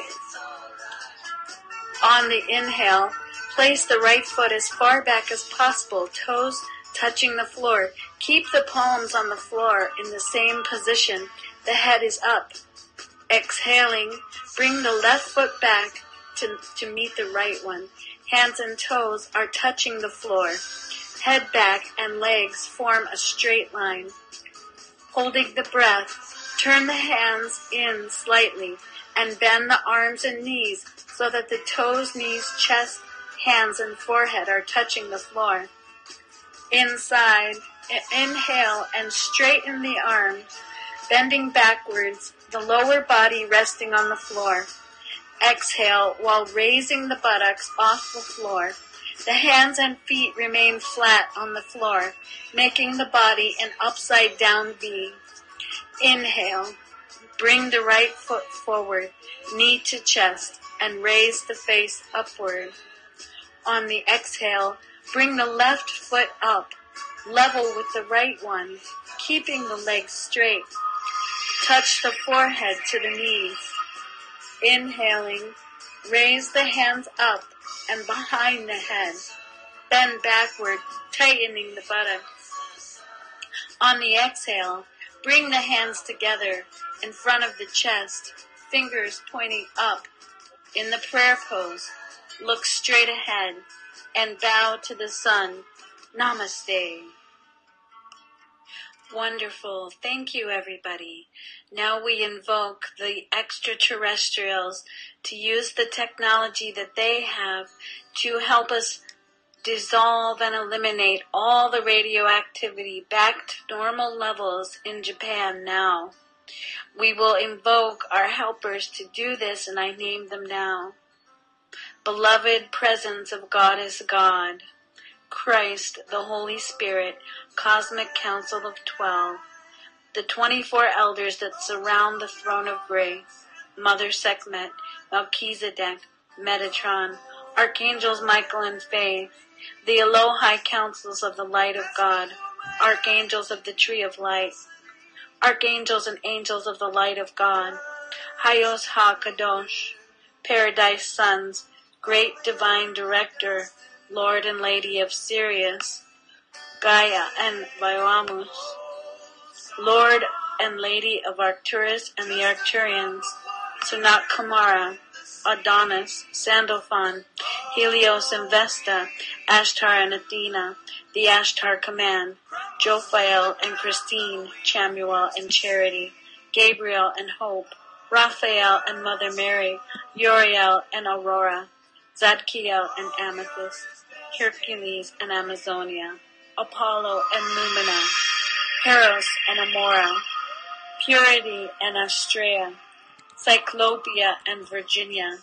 On the inhale, place the right foot as far back as possible, toes touching the floor. Keep the palms on the floor in the same position. The head is up. Exhaling, bring the left foot back to meet the right one. Hands and toes are touching the floor. Head back and legs form a straight line. Holding the breath, turn the hands in slightly and bend the arms and knees so that the toes, knees, chest, hands, and forehead are touching the floor. Inside, inhale and straighten the arms, bending backwards, the lower body resting on the floor. Exhale while raising the buttocks off the floor. The hands and feet remain flat on the floor, making the body an upside down V. Inhale, bring the right foot forward, knee to chest, and raise the face upward. On the exhale, bring the left foot up, level with the right one, keeping the legs straight. Touch the forehead to the knees. Inhaling, raise the hands up and behind the head. Bend backward, tightening the buttocks. On the exhale, bring the hands together in front of the chest, fingers pointing up. In the prayer pose, look straight ahead and bow to the sun. Namaste. Wonderful. Thank you, everybody. Now we invoke the extraterrestrials to use the technology that they have to help us dissolve and eliminate all the radioactivity back to normal levels in Japan now. We will invoke our helpers to do this, and I name them now. Beloved presence of Goddess God, Christ, the Holy Spirit, Cosmic Council of 12, the 24 elders that surround the throne of grace, Mother Sekhmet, Melchizedek, Metatron, Archangels Michael and Faith, the Elohai Councils of the Light of God, Archangels of the Tree of Light, Archangels and Angels of the Light of God, Hayos HaKadosh, Paradise Sons, Great Divine Director, Lord and Lady of Sirius, Gaia and Vioamus, Lord and Lady of Arcturus and the Arcturians, Sanat Kumara, Adonis, Sandalphon, Helios and Vesta, Ashtar and Athena, the Ashtar Command, Jophiel and Christine, Chamuel and Charity, Gabriel and Hope, Raphael and Mother Mary, Uriel and Aurora, Zadkiel and Amethyst, Hercules and Amazonia, Apollo and Lumina, Eros and Amora, Purity and Astrea, Cyclopia and Virginia,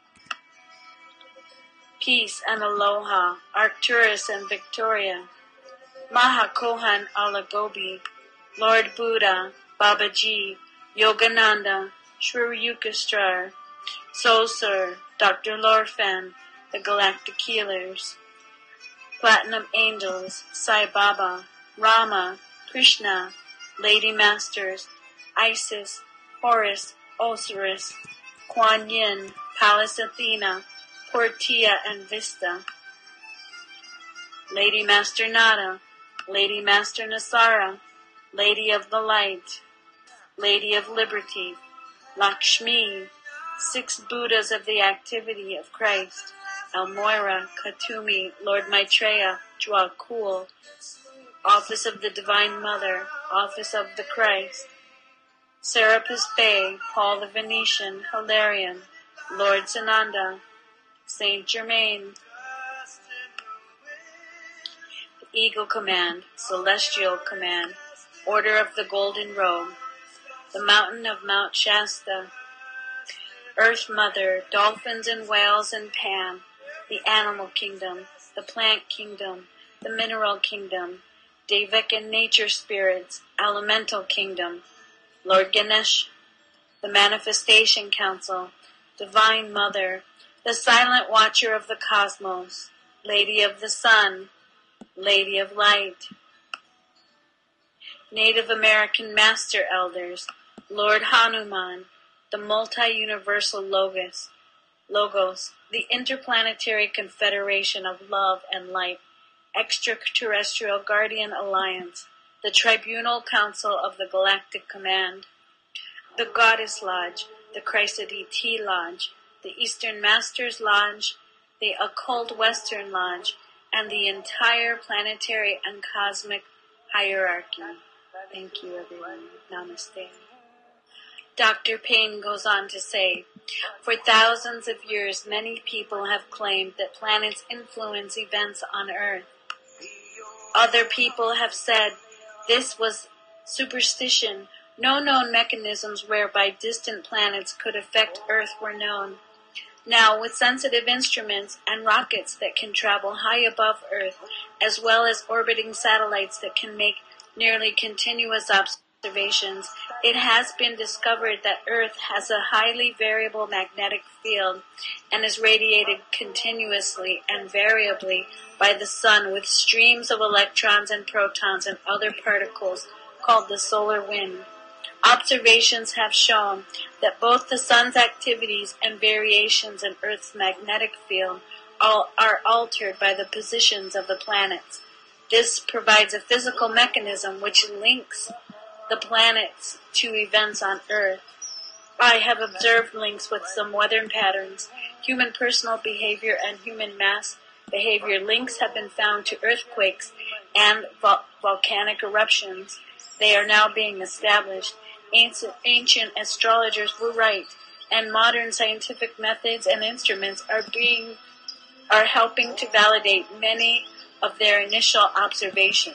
Peace and Aloha, Arcturus and Victoria, Mahakohan Alagobi, Lord Buddha, Babaji, Yogananda, Sri Yukastra, Sosur, Dr. Lorfan, the Galactic Healers, Platinum Angels, Sai Baba, Rama, Krishna, Lady Masters, Isis, Horus, Osiris, Kuan Yin, Pallas Athena, Portia and Vista, Lady Master Nada, Lady Master Nasara, Lady of the Light, Lady of Liberty, Lakshmi, 6 Buddhas of the Activity of Christ, Elmoira, Katumi, Lord Maitreya, Jua Kul, Office of the Divine Mother, Office of the Christ, Serapis Bey, Paul the Venetian, Hilarion, Lord Sananda, Saint Germain, the Eagle Command, Celestial Command, Order of the Golden Robe, the Mountain of Mount Shasta, Earth Mother, Dolphins and Whales and Pan, the Animal Kingdom, the Plant Kingdom, the Mineral Kingdom, Devic and Nature Spirits, Elemental Kingdom, Lord Ganesh, the Manifestation Council, Divine Mother, the Silent Watcher of the Cosmos, Lady of the Sun, Lady of Light, Native American Master Elders, Lord Hanuman, the Multi-Universal Logos, the Interplanetary Confederation of Love and Light, Extraterrestrial Guardian Alliance, the Tribunal Council of the Galactic Command, the Goddess Lodge, the Chrysity Tea Lodge, the Eastern Masters Lodge, the Occult Western Lodge, and the entire planetary and cosmic hierarchy. Thank you, everyone. Namaste. Dr. Payne goes on to say, for thousands of years, many people have claimed that planets influence events on Earth. Other people have said this was superstition. No known mechanisms whereby distant planets could affect Earth were known. Now, with sensitive instruments and rockets that can travel high above Earth, as well as orbiting satellites that can make nearly continuous observations, it has been discovered that Earth has a highly variable magnetic field and is radiated continuously and variably by the sun with streams of electrons and protons and other particles called the solar wind. Observations have shown that both the sun's activities and variations in Earth's magnetic field are altered by the positions of the planets. This provides a physical mechanism which links the planets to events on Earth. I have observed links with some weather patterns, human personal behavior, and human mass behavior. Links have been found to earthquakes and volcanic eruptions. They are now being established. Ancient astrologers were right, and modern scientific methods and instruments are helping to validate many of their initial observations.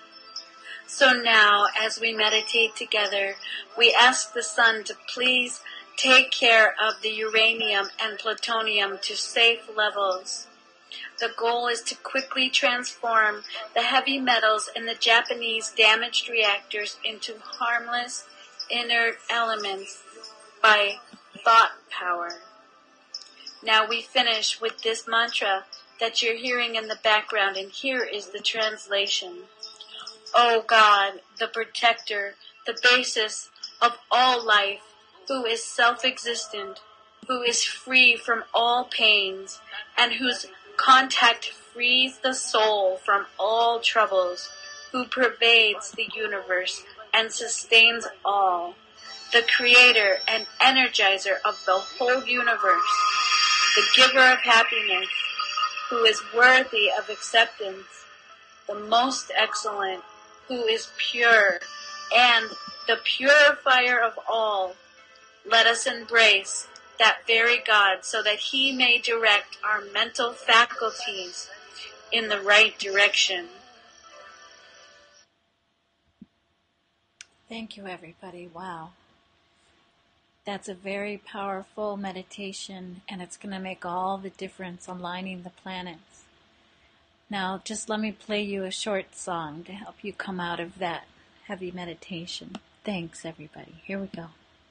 So now, as we meditate together, we ask the sun to please take care of the uranium and plutonium to safe levels. The goal is to quickly transform the heavy metals in the Japanese damaged reactors into harmless, inert elements by thought power. Now we finish with this mantra that you're hearing in the background, and here is the translation. O God, the protector, the basis of all life, who is self-existent, who is free from all pains, and whose contact frees the soul from all troubles, who pervades the universe and sustains all, the creator and energizer of the whole universe, the giver of happiness, who is worthy of acceptance, the most excellent, who is pure, and the purifier of all. Let us embrace that very God so that he may direct our mental faculties, in the right direction. Thank you, everybody. Wow. That's a very powerful meditation, and it's going to make all the difference aligning the planets. Now, just let me play you a short song to help you come out of that heavy meditation. Thanks, everybody. Here we go.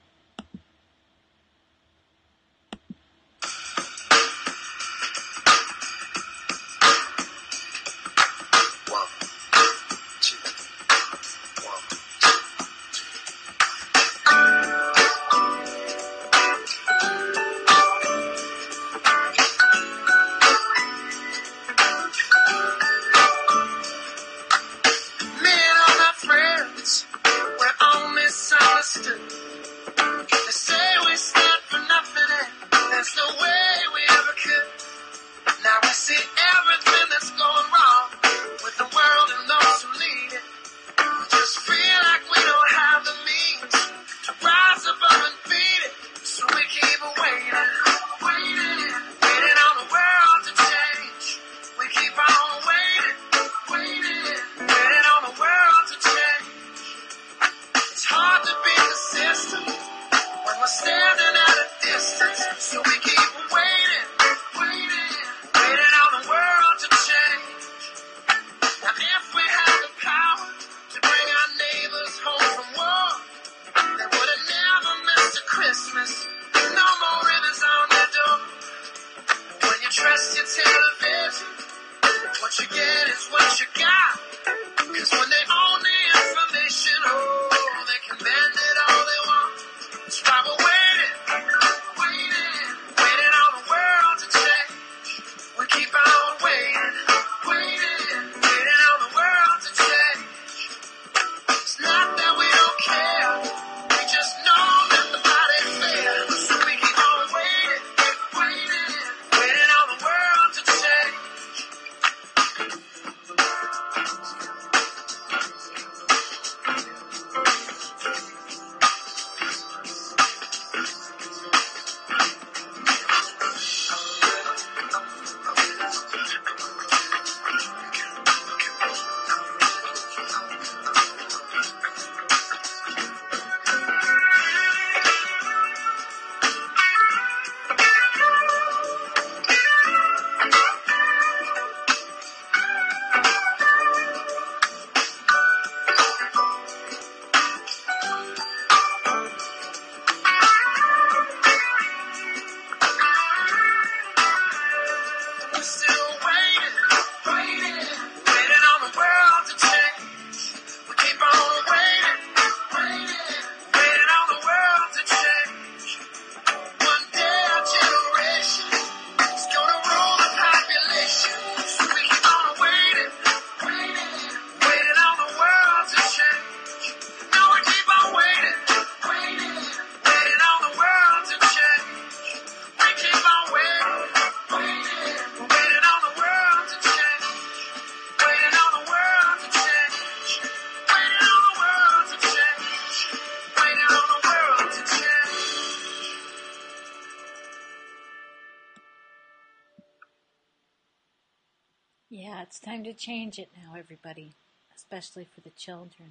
Yeah, it's time to change it now, everybody, especially for the children.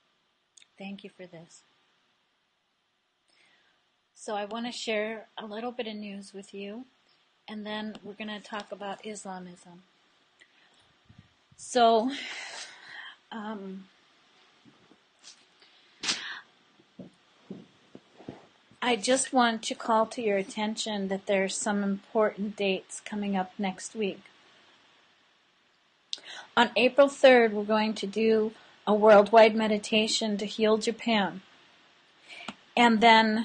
Thank you for this. So I want to share a little bit of news with you, and then we're going to talk about Islamism. So, I just want to call to your attention that there's some important dates coming up next week. On April 3rd, we're going to do a worldwide meditation to heal Japan. And then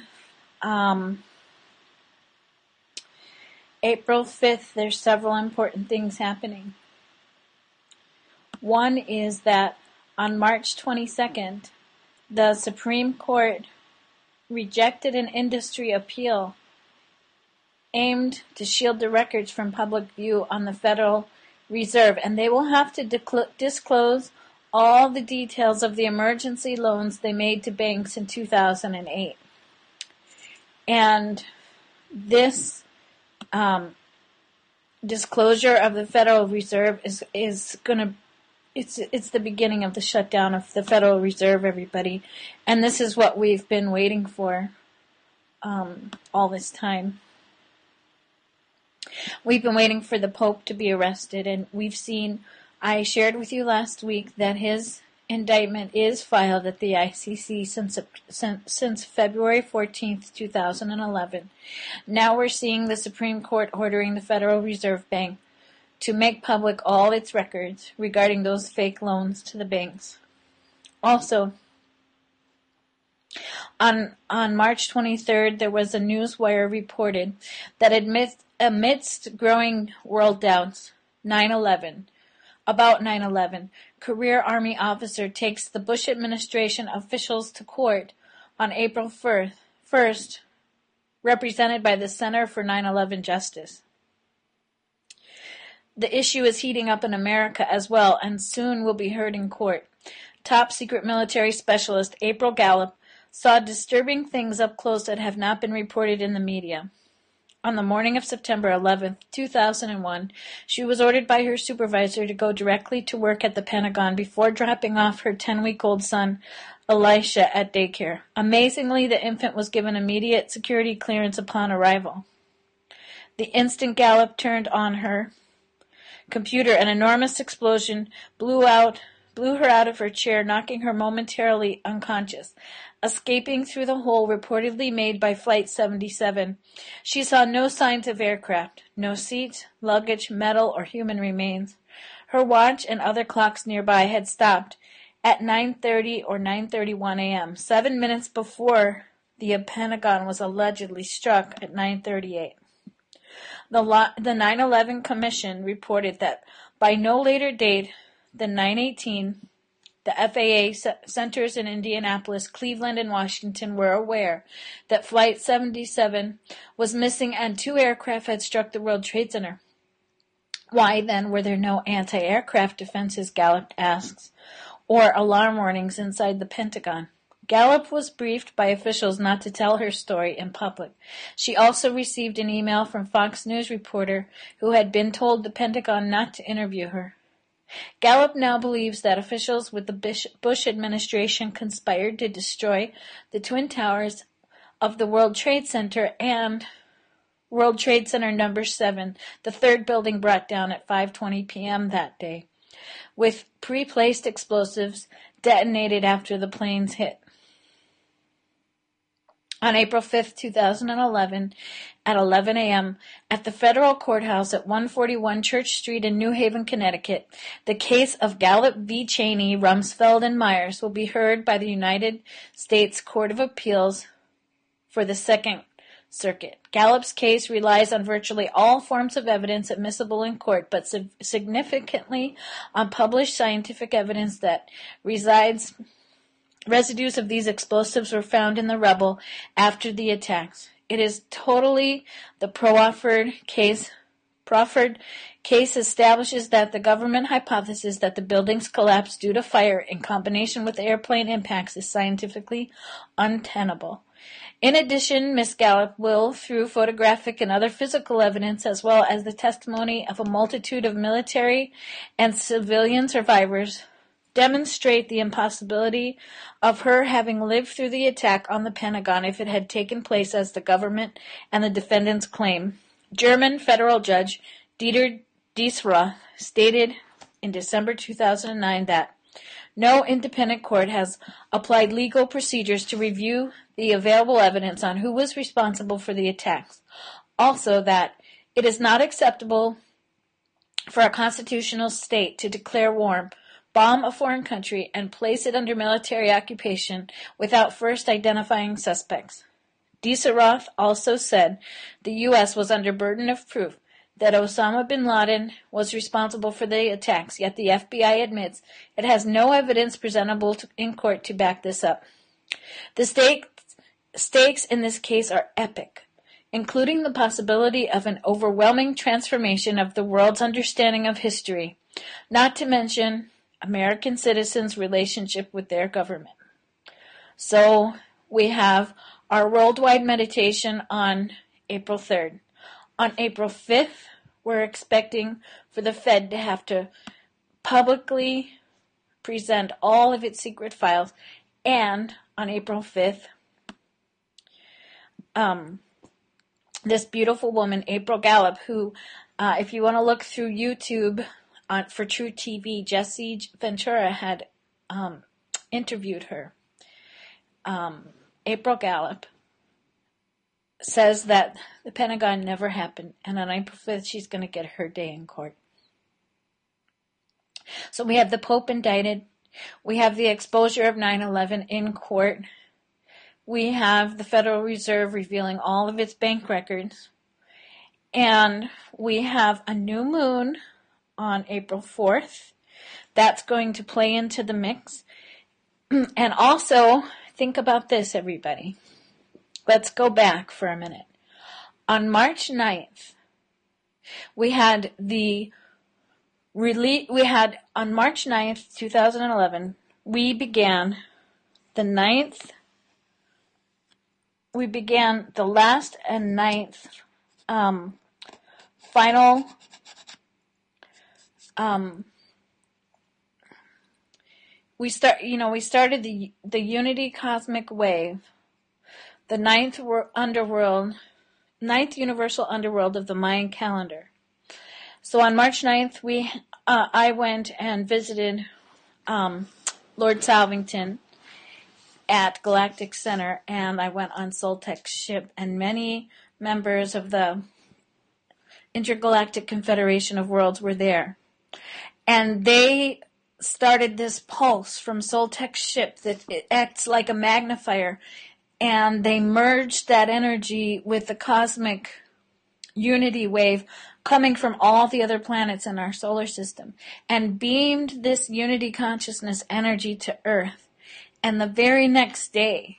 April 5th, there's several important things happening. One is that on March 22nd, the Supreme Court rejected an industry appeal aimed to shield the records from public view on the Federal Reserve, and they will have to disclose all the details of the emergency loans they made to banks in 2008. And this disclosure of the Federal Reserve is gonna it's the beginning of the shutdown of the Federal Reserve, everybody, and this is what we've been waiting for all this time. We've been waiting for the Pope to be arrested, and I shared with you last week that his indictment is filed at the ICC since February 14th, 2011. Now we're seeing the Supreme Court ordering the Federal Reserve Bank to make public all its records regarding those fake loans to the banks. Also, on March 23rd, there was a newswire reported that amidst growing world doubts, about 9/11, career Army officer takes the Bush administration officials to court on April 1st, represented by the Center for 9/11 Justice. The issue is heating up in America as well, and soon will be heard in court. Top secret military specialist April Gallup saw disturbing things up close that have not been reported in the media. On the morning of September 11th, 2001, she was ordered by her supervisor to go directly to work at the Pentagon before dropping off her 10-week-old son, Elisha, at daycare. Amazingly, the infant was given immediate security clearance upon arrival. The instant Gallup turned on her computer, an enormous explosion blew her out of her chair, knocking her momentarily unconscious. Escaping through the hole reportedly made by Flight 77, she saw no signs of aircraft, no seats, luggage, metal, or human remains. Her watch and other clocks nearby had stopped at 9:30 or 9:31 a.m., 7 minutes before the Pentagon was allegedly struck at 9:38. The 9/11 Commission reported that by no later date than 9/18, the FAA centers in Indianapolis, Cleveland, and Washington were aware that Flight 77 was missing and 2 aircraft had struck the World Trade Center. Why, then, were there no anti-aircraft defenses, Gallup asks, or alarm warnings inside the Pentagon? Gallup was briefed by officials not to tell her story in public. She also received an email from Fox News reporter who had been told the Pentagon not to interview her. Gallup now believes that officials with the Bush administration conspired to destroy the Twin Towers of the World Trade Center and World Trade Center No. 7, the third building brought down at 5:20 p.m. that day, with pre-placed explosives detonated after the planes hit. On April 5, 2011, at 11 a.m., at the federal courthouse at 141 Church Street in New Haven, Connecticut, the case of Gallup v. Cheney, Rumsfeld, and Myers will be heard by the United States Court of Appeals for the Second Circuit. Gallup's case relies on virtually all forms of evidence admissible in court, but significantly on published scientific evidence that residues of these explosives were found in the rubble after the attacks. It is totally the proffered case establishes that the government hypothesis that the buildings collapsed due to fire in combination with airplane impacts is scientifically untenable. In addition, Ms. Gallup will, through photographic and other physical evidence, as well as the testimony of a multitude of military and civilian survivors, demonstrate the impossibility of her having lived through the attack on the Pentagon if it had taken place as the government and the defendants claim. German federal judge Dieter Diesroth stated in December 2009 that no independent court has applied legal procedures to review the available evidence on who was responsible for the attacks. Also that it is not acceptable for a constitutional state to declare war, bomb a foreign country, and place it under military occupation without first identifying suspects. Diesroth also said the U.S. was under burden of proof that Osama bin Laden was responsible for the attacks, yet the FBI admits it has no evidence presentable in court to back this up. The stakes in this case are epic, including the possibility of an overwhelming transformation of the world's understanding of history, not to mention American citizens' relationship with their government. So we have our worldwide meditation on April 3rd. On April 5th, we're expecting for the Fed to have to publicly present all of its secret files. And on April 5th, this beautiful woman, April Gallup, who, if you want to look through YouTube for True TV, Jesse Ventura had interviewed her. April Gallup says that the Pentagon never happened, and on April 5th, she's going to get her day in court. So we have the Pope indicted. We have the exposure of 9/11 in court. We have the Federal Reserve revealing all of its bank records. And we have a new moon on April 4th. That's going to play into the mix. And also, think about this, everybody. Let's go back for a minute. On March 9th, on March 9th, 2011, we began the last and ninth final we started the Unity Cosmic Wave, the ninth universal underworld of the Mayan calendar. So on March 9th, I went and visited Lord Salvington at Galactic Center, and I went on Soltek's ship, and many members of the Intergalactic Confederation of Worlds were there. And they started this pulse from Soltek's ship that it acts like a magnifier, and they merged that energy with the cosmic unity wave coming from all the other planets in our solar system, and beamed this unity consciousness energy to Earth. And the very next day,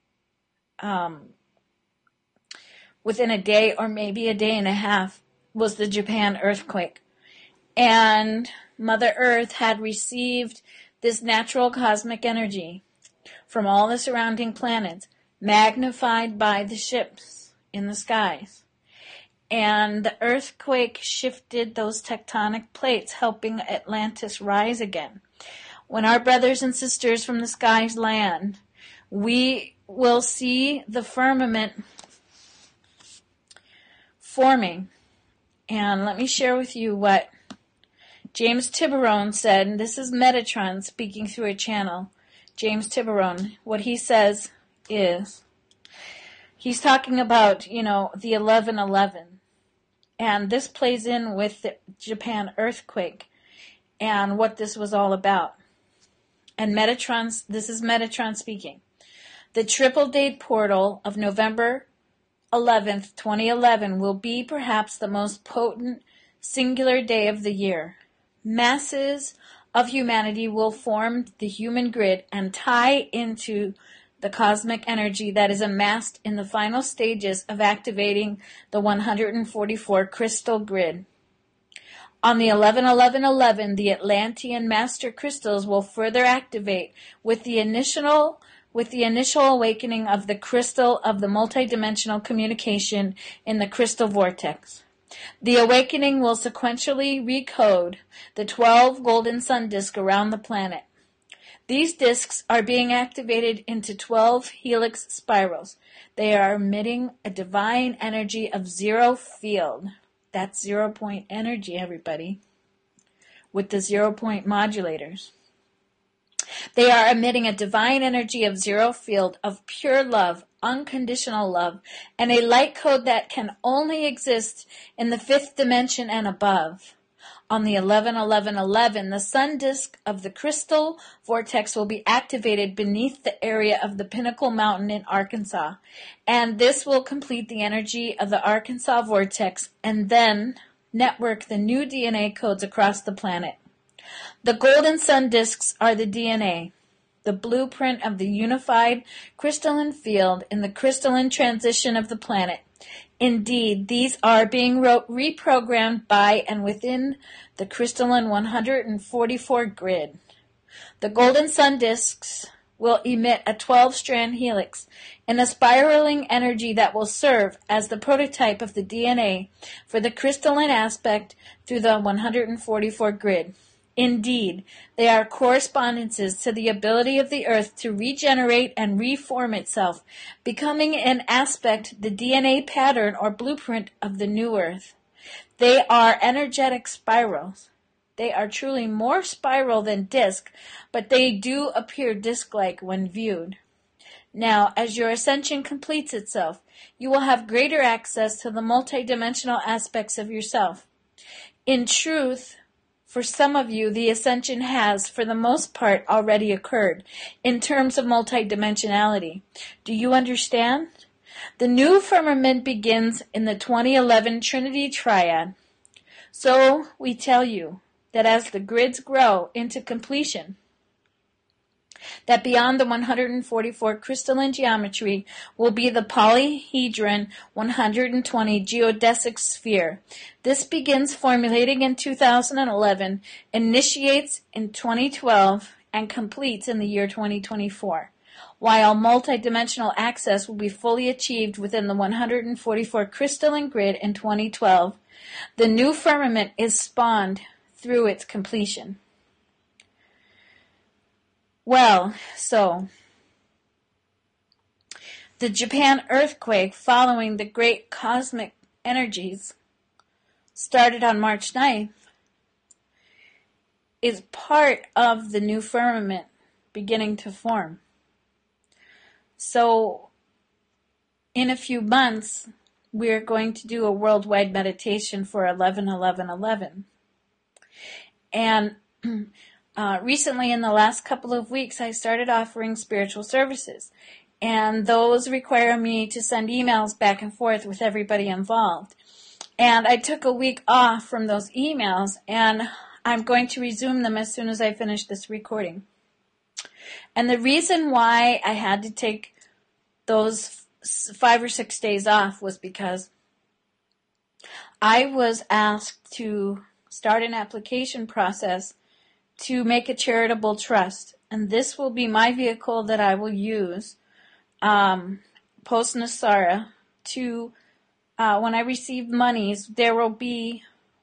within a day or maybe a day and a half, was the Japan earthquake. And Mother Earth had received this natural cosmic energy from all the surrounding planets, magnified by the ships in the skies. And the earthquake shifted those tectonic plates, helping Atlantis rise again. When our brothers and sisters from the skies land, we will see the firmament forming. And let me share with you what James Tiburon said, and this is Metatron speaking through a channel. James Tiburon, what he says is, he's talking about, the 11/11. And this plays in with the Japan earthquake and what this was all about. And this is Metatron speaking. The triple date portal of November 11th, 2011 will be perhaps the most potent singular day of the year. Masses of humanity will form the human grid and tie into the cosmic energy that is amassed in the final stages of activating the 144 crystal grid. On the 11/11/11, the Atlantean master crystals will further activate with the initial awakening of the crystal of the multidimensional communication in the crystal vortex. The awakening will sequentially recode the 12 golden sun disks around the planet. These disks are being activated into 12 helix spirals. They are emitting a divine energy of zero field. That's 0 point energy, everybody, with the 0 point modulators. They are emitting a divine energy of zero field, of pure love, unconditional love, and a light code that can only exist in the fifth dimension and above. On the 11/11/11, the sun disk of the crystal vortex will be activated beneath the area of the Pinnacle Mountain in Arkansas, and this will complete the energy of the Arkansas vortex and then network the new DNA codes across the planet. The golden sun disks are the DNA, the blueprint of the unified crystalline field in the crystalline transition of the planet. Indeed, these are being reprogrammed by and within the crystalline 144 grid. The golden sun disks will emit a 12-strand helix in a spiraling energy that will serve as the prototype of the DNA for the crystalline aspect through the 144 grid. Indeed, they are correspondences to the ability of the Earth to regenerate and reform itself, becoming an aspect, the DNA pattern or blueprint of the new Earth. They are energetic spirals. They are truly more spiral than disc, but they do appear disc-like when viewed. Now, as your ascension completes itself, you will have greater access to the multidimensional aspects of yourself. In truth, for some of you, the ascension has, for the most part, already occurred in terms of multidimensionality. Do you understand? The new firmament begins in the 2011 Trinity Triad. So we tell you that as the grids grow into completion, that beyond the 144 crystalline geometry will be the polyhedron 120 geodesic sphere. This begins formulating in 2011, initiates in 2012, and completes in the year 2024. While multidimensional access will be fully achieved within the 144 crystalline grid in 2012, the new firmament is spawned through its completion. Well, so the Japan earthquake following the great cosmic energies started on March 9th is part of the new firmament beginning to form. So in a few months, we're going to do a worldwide meditation for 11-11-11. And recently, in the last couple of weeks, I started offering spiritual services. And those require me to send emails back and forth with everybody involved. And I took a week off from those emails, and I'm going to resume them as soon as I finish this recording. And the reason why I had to take those 5 or 6 days off was because I was asked to start an application process to make a charitable trust. And this will be my vehicle that I will use post-Nasara to, when I receive monies, there will be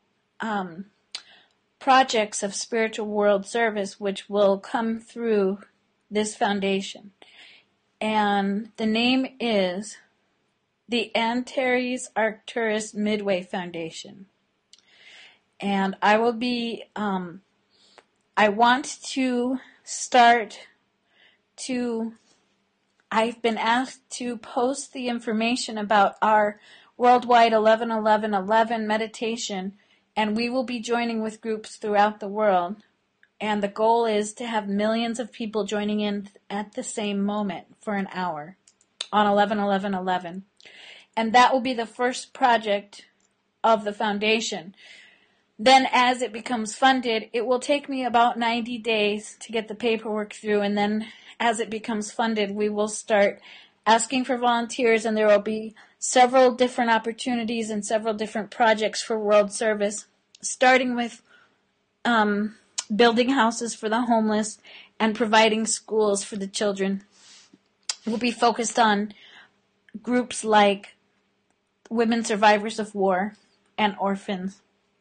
projects of spiritual world service which will come through this foundation. And the name is the Antares Arcturus Midway Foundation. And I will be, I want to start to, I've been asked to post the information about our worldwide 11-11-11 meditation, and we will be joining with groups throughout the world. And the goal is to have millions of people joining in at the same moment for an hour on 11-11-11. And that will be the first project of the foundation. Then as it becomes funded, it will take me about 90 days to get the paperwork through. And then as it becomes funded, we will start asking for volunteers, and there will be several different opportunities and several different projects for world service, starting with building houses for the homeless and providing schools for the children. We'll be focused on groups like women survivors of war and orphans.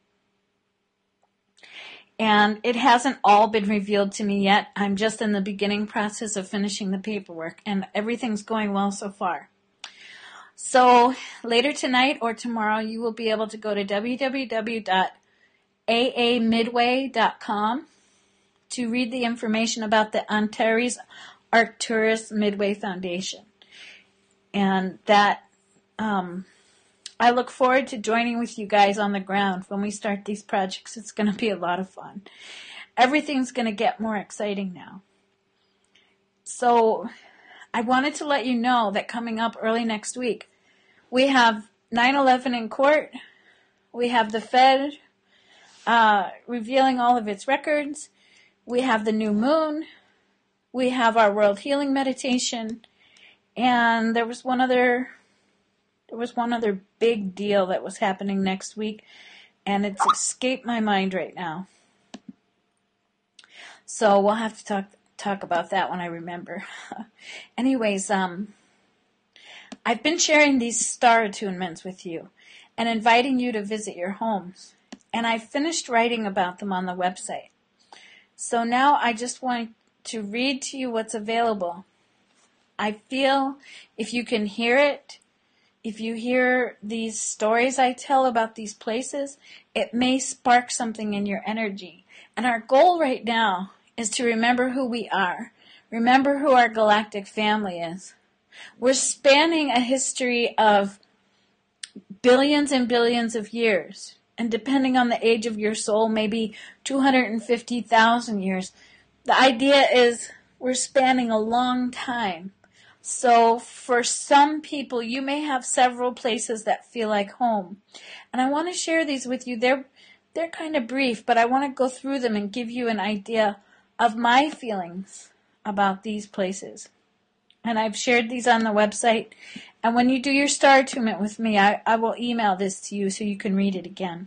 And it hasn't all been revealed to me yet. I'm just in the beginning process of finishing the paperwork, and everything's going well so far. So later tonight or tomorrow, you will be able to go to www.aamidway.com to read the information about the Antares Arcturus Midway Foundation. And that I look forward to joining with you guys on the ground when we start these projects. It's going to be a lot of fun. Everything's going to get more exciting now. So I wanted to let you know that coming up early next week, we have 9/11 in court. We have the Fed revealing all of its records. We have the new moon. We have our world healing meditation. And there was one other big deal that was happening next week, and it's escaped my mind right now. So we'll have to talk about that when I remember. Anyways, I've been sharing these star attunements with you and inviting you to visit your homes. And I finished writing about them on the website. So now I just want to read to you what's available. I feel if you can hear it, if you hear these stories I tell about these places, it may spark something in your energy. And our goal right now is to remember who we are. Remember who our galactic family is. We're spanning a history of billions and billions of years. And depending on the age of your soul, maybe 250,000 years. The idea is we're spanning a long time. So for some people, you may have several places that feel like home. And I want to share these with you. They're kind of brief, but I want to go through them and give you an idea of my feelings about these places. And I've shared these on the website. And when you do your star attunement with me, I will email this to you so you can read it again.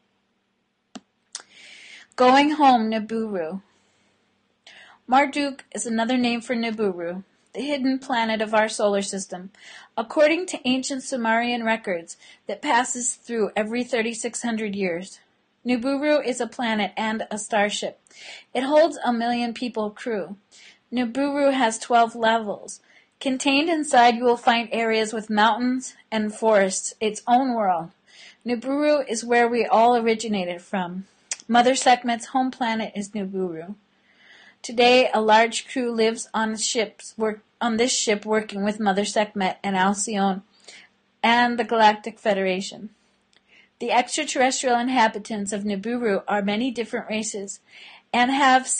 Going home, Nibiru. Marduk is another name for Nibiru, the hidden planet of our solar system, according to ancient Sumerian records that passes through every 3,600 years. Nibiru is a planet and a starship. It holds 1 million people crew. Nibiru has 12 levels. Contained inside you will find areas with mountains and forests, its own world. Nibiru is where we all originated from. Mother Sekhmet's home planet is Nibiru. Today, a large crew lives on this ship working with Mother Sekhmet and Alcyone and the Galactic Federation. The extraterrestrial inhabitants of Nibiru are many different races and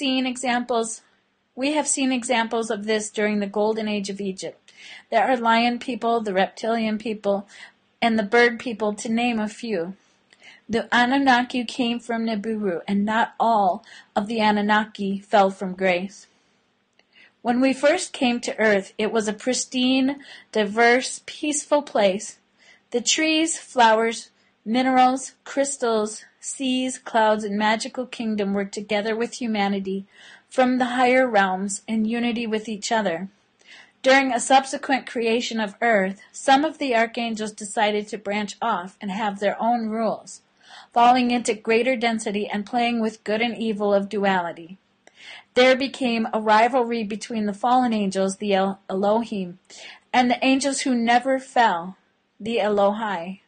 we have seen examples of this during the Golden Age of Egypt. There are lion people, the reptilian people, and the bird people, to name a few. The Anunnaki came from Nibiru, and not all of the Anunnaki fell from grace. When we first came to Earth, it was a pristine, diverse, peaceful place. The trees, flowers, minerals, crystals, seas, clouds, and magical kingdom were together with humanity from the higher realms in unity with each other. During a subsequent creation of Earth, some of the archangels decided to branch off and have their own rules, falling into greater density and playing with good and evil of duality. There became a rivalry between the fallen angels, the Elohim, and the angels who never fell, the Elohai.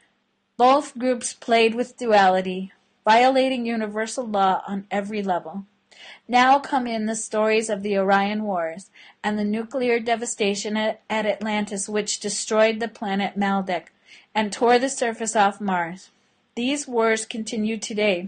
Both groups played with duality, violating universal law on every level. Now come in the stories of the Orion Wars and the nuclear devastation at Atlantis, which destroyed the planet Maldek and tore the surface off Mars. These wars continue today.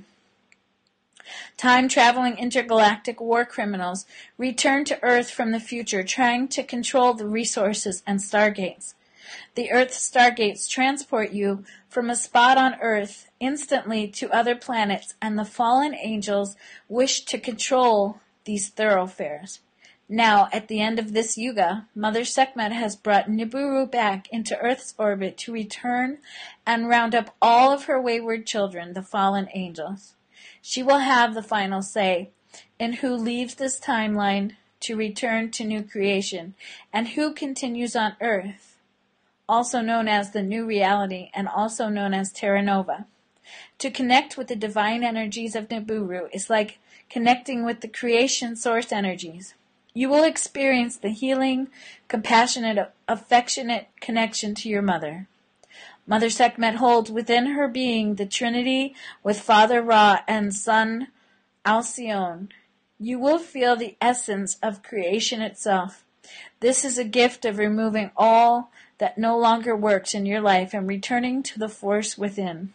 Time-traveling intergalactic war criminals return to Earth from the future, trying to control the resources and stargates. The Earth's stargates transport you from a spot on Earth instantly to other planets, and the fallen angels wish to control these thoroughfares. Now, at the end of this yuga, Mother Sekhmet has brought Nibiru back into Earth's orbit to return and round up all of her wayward children, the fallen angels. She will have the final say in who leaves this timeline to return to new creation and who continues on Earth, also known as the new reality and also known as Terra Nova. To connect with the divine energies of Nibiru is like connecting with the creation source energies. You will experience the healing, compassionate, affectionate connection to your mother. Mother Sekhmet holds within her being the Trinity with Father Ra and Son Alcyone. You will feel the essence of creation itself. This is a gift of removing all that no longer works in your life and returning to the force within.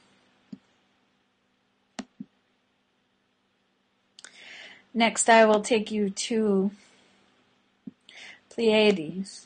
Next, I will take you to Pleiades.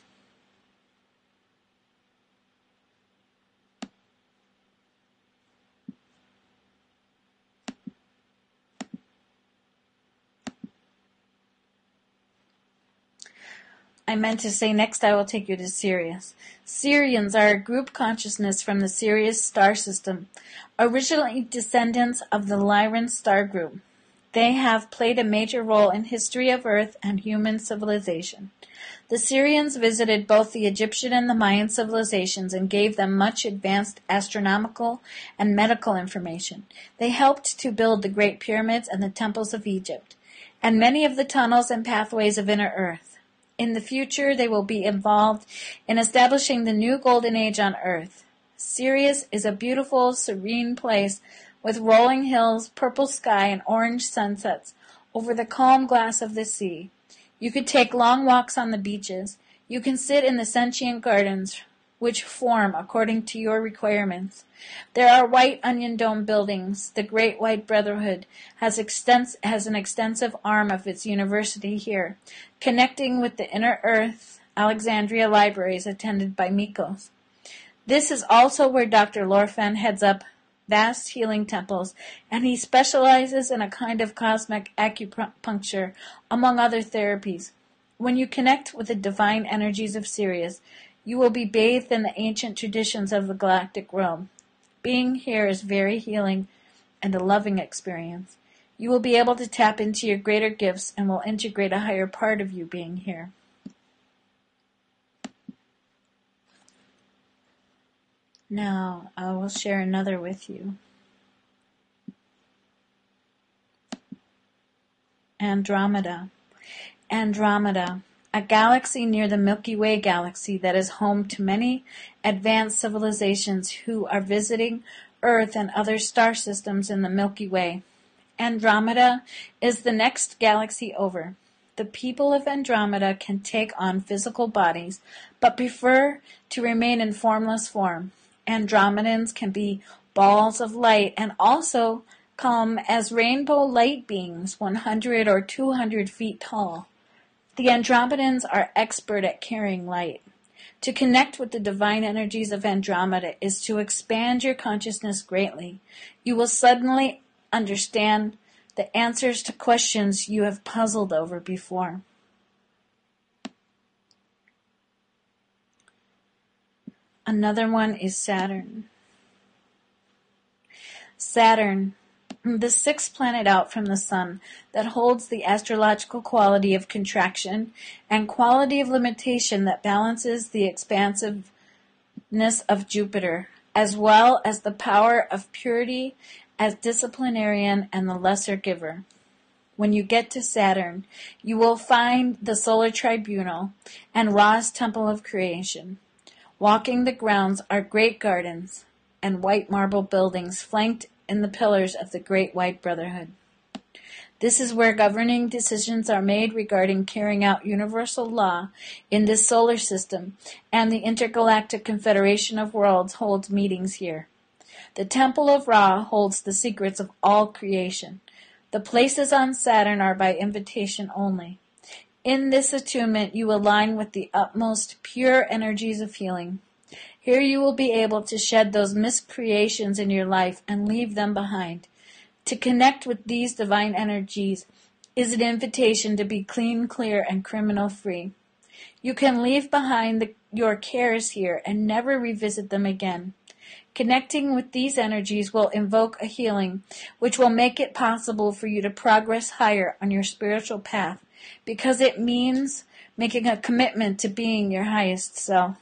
I meant to say next I will take you to Sirius. Sirians are a group consciousness from the Sirius star system, originally descendants of the Lyran star group. They have played a major role in history of Earth and human civilization. The Syrians visited both the Egyptian and the Mayan civilizations and gave them much advanced astronomical and medical information. They helped to build the Great Pyramids and the temples of Egypt, and many of the tunnels and pathways of inner Earth. In the future, they will be involved in establishing the new golden age on Earth. Sirius is a beautiful, serene place with rolling hills, purple sky, and orange sunsets over the calm glass of the sea. You could take long walks on the beaches. You can sit in the sentient gardens, which form according to your requirements. There are white onion dome buildings. The Great White Brotherhood has an extensive arm of its university here, connecting with the Inner Earth Alexandria libraries attended by Mikos. This is also where Dr. Lorfen heads up vast healing temples, and he specializes in a kind of cosmic acupuncture, among other therapies. When you connect with the divine energies of Sirius, you will be bathed in the ancient traditions of the galactic realm. Being here is very healing and a loving experience. You will be able to tap into your greater gifts and will integrate a higher part of you being here. Now, I will share another with you. Andromeda. Andromeda, a galaxy near the Milky Way galaxy that is home to many advanced civilizations who are visiting Earth and other star systems in the Milky Way. Andromeda is the next galaxy over. The people of Andromeda can take on physical bodies, but prefer to remain in formless form. Andromedans can be balls of light and also come as rainbow light beings 100 or 200 feet tall. The Andromedans are expert at carrying light. To connect with the divine energies of Andromeda is to expand your consciousness greatly. You will suddenly understand the answers to questions you have puzzled over before. Another one is Saturn. Saturn, the sixth planet out from the Sun, that holds the astrological quality of contraction and quality of limitation that balances the expansiveness of Jupiter, as well as the power of purity as disciplinarian and the lesser giver. When you get to Saturn, you will find the solar tribunal and Ra's temple of creation. Walking the grounds are great gardens and white marble buildings flanked in the pillars of the Great White Brotherhood. This is where governing decisions are made regarding carrying out universal law in this solar system, and the Intergalactic Confederation of Worlds holds meetings here. The Temple of Ra holds the secrets of all creation. The places on Saturn are by invitation only. In this attunement, you align with the utmost pure energies of healing. Here you will be able to shed those miscreations in your life and leave them behind. To connect with these divine energies is an invitation to be clean, clear, and criminal-free. You can leave behind your cares here and never revisit them again. Connecting with these energies will invoke a healing, which will make it possible for you to progress higher on your spiritual path, because it means making a commitment to being your highest self.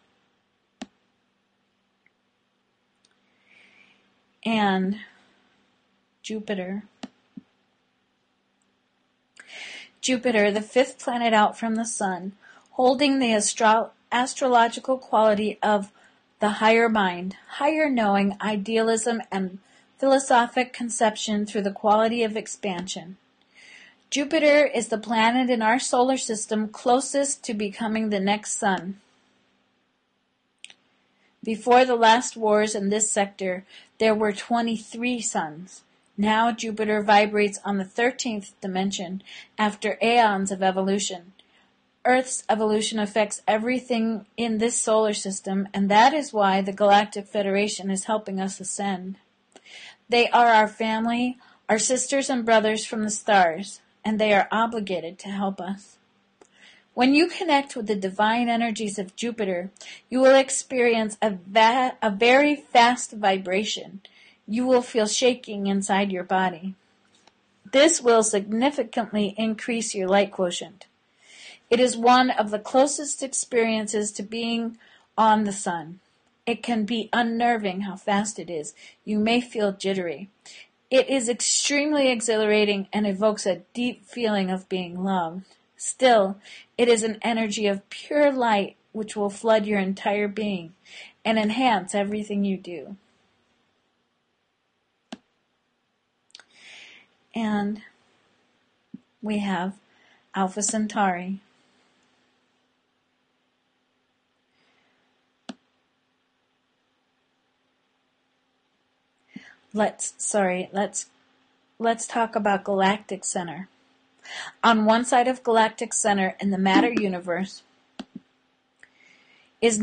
And Jupiter. Jupiter, the fifth planet out from the Sun, holding the astrological quality of the higher mind, higher knowing, idealism, and philosophic conception through the quality of expansion. Jupiter is the planet in our solar system closest to becoming the next sun. Before the last wars in this sector, there were 23 suns. Now Jupiter vibrates on the 13th dimension after aeons of evolution. Earth's evolution affects everything in this solar system, and that is why the Galactic Federation is helping us ascend. They are our family, our sisters and brothers from the stars, and they are obligated to help us. When you connect with the divine energies of Jupiter, you will experience a very fast vibration. You will feel shaking inside your body. This will significantly increase your light quotient. It is one of the closest experiences to being on the sun. It can be unnerving how fast it is. You may feel jittery. It is extremely exhilarating and evokes a deep feeling of being loved. Still, it is an energy of pure light which will flood your entire being and enhance everything you do. And we have Alpha Centauri. Let's talk about Galactic Center. On one side of Galactic Center in the matter universe is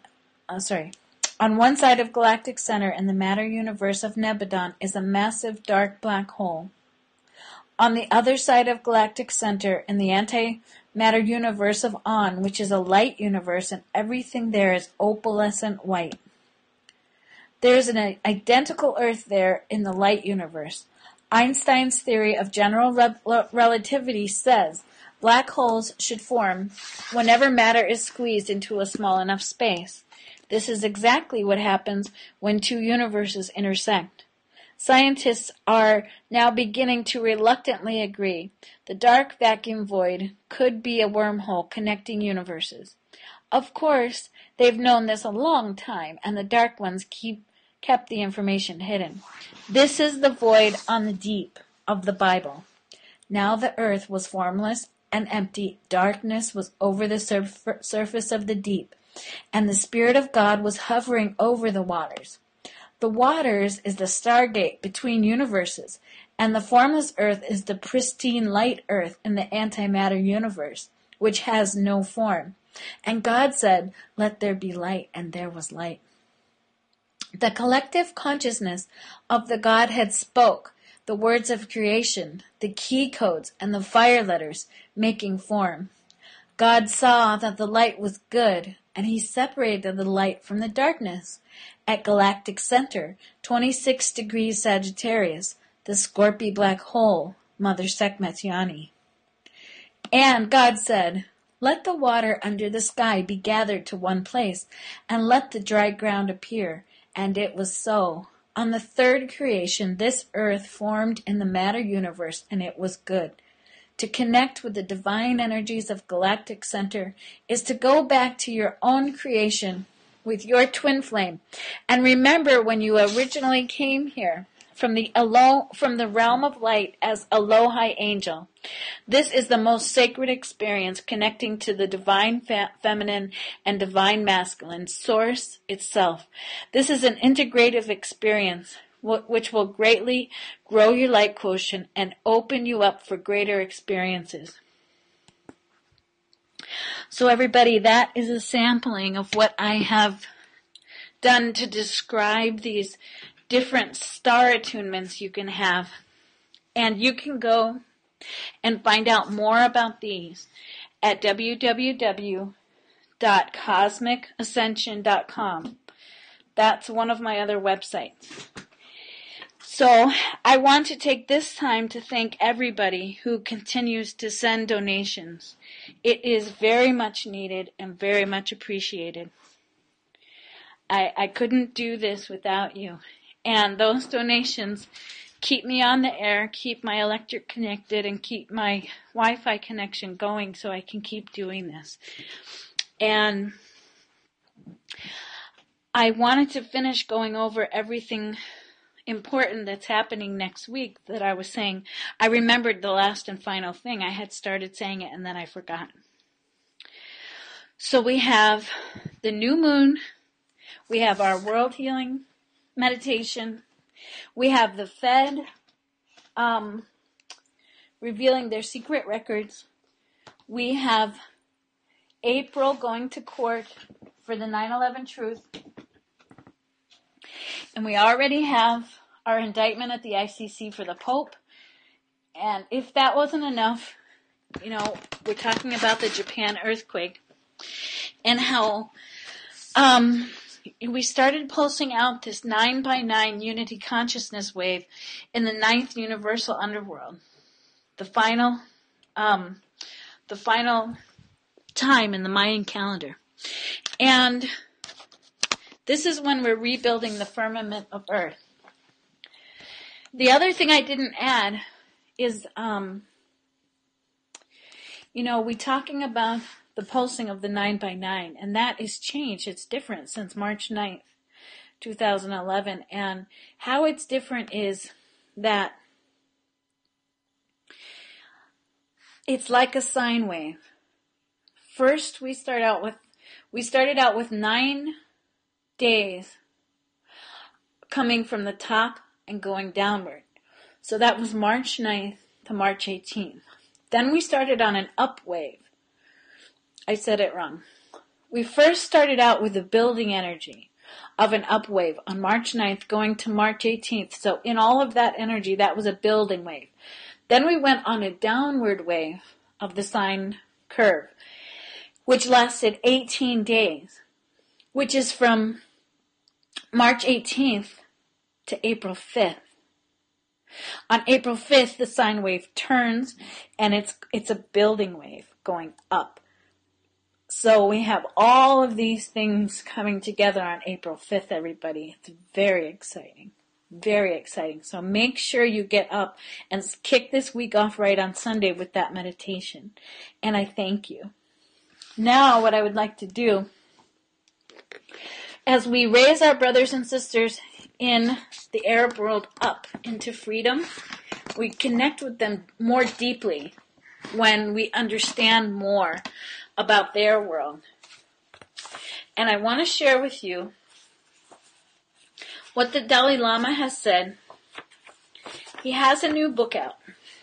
On one side of Galactic Center in the matter universe of Nebadon is a massive dark black hole. On the other side of Galactic Center in the antimatter universe of On, which is a light universe, and everything there is opalescent white. There is an identical Earth there in the light universe. Einstein's theory of general relativity says black holes should form whenever matter is squeezed into a small enough space. This is exactly what happens when two universes intersect. Scientists are now beginning to reluctantly agree. The dark vacuum void could be a wormhole connecting universes. Of course, they've known this a long time, and the dark ones kept the information hidden. This is the void on the deep of the Bible. Now the earth was formless and empty. Darkness was over the surface of the deep, and the Spirit of God was hovering over the waters. The waters is the stargate between universes, and the formless earth is the pristine light earth in the antimatter universe, which has no form. And God said, "Let there be light," and there was light. The collective consciousness of the Godhead spoke the words of creation, the key codes, and the fire letters, making form. God saw that the light was good, and he separated the light from the darkness. At Galactic Center, 26 degrees Sagittarius, the Scorpio black hole, Mother Sekhmet Yani. And God said, "Let the water under the sky be gathered to one place, and let the dry ground appear." And it was so. On the third creation, this earth formed in the matter universe, and it was good. To connect with the divine energies of Galactic Center is to go back to your own creation with your twin flame. And remember when you originally came here from the realm of light as Aloha angel. This is the most sacred experience connecting to the divine feminine and divine masculine source itself. This is an integrative experience which will greatly grow your light quotient and open you up for greater experiences. So everybody, that is a sampling of what I have done to describe these different star attunements you can have. And you can go and find out more about these at www.cosmicascension.com. That's one of my other websites. So I want to take this time to thank everybody who continues to send donations. It is very much needed and very much appreciated. I couldn't do this without you. And those donations keep me on the air, keep my electric connected, and keep my Wi-Fi connection going so I can keep doing this. And I wanted to finish going over everything important that's happening next week that I was saying. I remembered the last and final thing. I had started saying it and then I forgot. So we have the new moon. We have our world healing meditation. We have the Fed revealing their secret records. We have April going to court for the 9/11 truth. And we already have our indictment at the ICC for the Pope. And if that wasn't enough, we're talking about the Japan earthquake and how we started pulsing out this 9x9 unity consciousness wave in the 9th universal underworld. the final time in the Mayan calendar. And this is when we're rebuilding the firmament of Earth. The other thing I didn't add is, we're talking about the pulsing of the 9x9, and that is changed. It's different since March 9th, 2011. And how it's different is that it's like a sine wave. First, we started out with 9 days coming from the top and going downward. So that was March 9th to March 18th. Then we started on an up wave. I said it wrong. We first started out with the building energy of an up wave on March 9th going to March 18th. So in all of that energy, that was a building wave. Then we went on a downward wave of the sine curve, which lasted 18 days, which is from March 18th to April 5th. On April 5th, the sine wave turns, and it's a building wave going up. So we have all of these things coming together on April 5th, everybody. It's very exciting. Very exciting. So make sure you get up and kick this week off right on Sunday with that meditation. And I thank you. Now what I would like to do, as we raise our brothers and sisters in the Arab world up into freedom, we connect with them more deeply when we understand more about their world. And I want to share with you what the Dalai Lama has said. He has a new book out.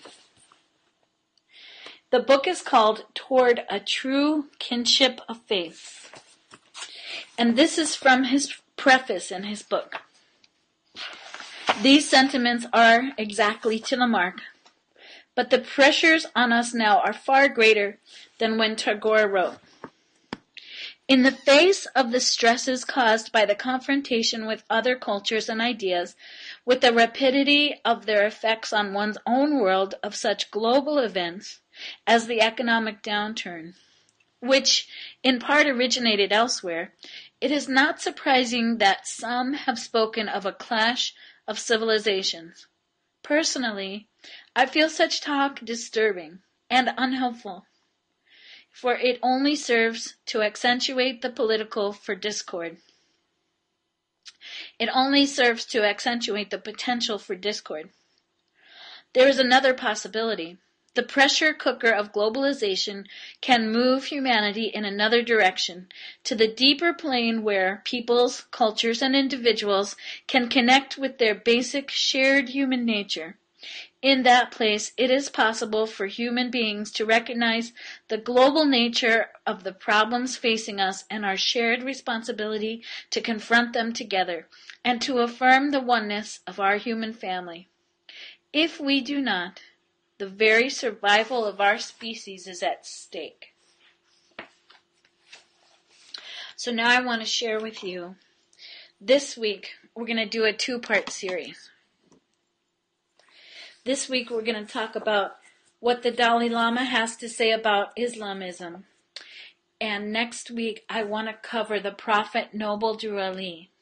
The book is called Toward a True Kinship of Faith. And this is from his preface in his book. These sentiments are exactly to the mark, but the pressures on us now are far greater than when Tagore wrote. In the face of the stresses caused by the confrontation with other cultures and ideas, with the rapidity of their effects on one's own world of such global events as the economic downturn, which in part originated elsewhere, it is not surprising that some have spoken of a clash of civilizations. Personally, I feel such talk disturbing and unhelpful, for it only serves to accentuate the political for discord. It only serves to accentuate the potential for discord. There is another possibility. The pressure cooker of globalization can move humanity in another direction, to the deeper plane where peoples, cultures, and individuals can connect with their basic shared human nature. In that place, it is possible for human beings to recognize the global nature of the problems facing us and our shared responsibility to confront them together, and to affirm the oneness of our human family. If we do not, the very survival of our species is at stake. So now I want to share with you, this week we're going to do a 2-part series. This week we're going to talk about what the Dalai Lama has to say about Islamism. And next week I want to cover the Prophet Noble Drew Ali.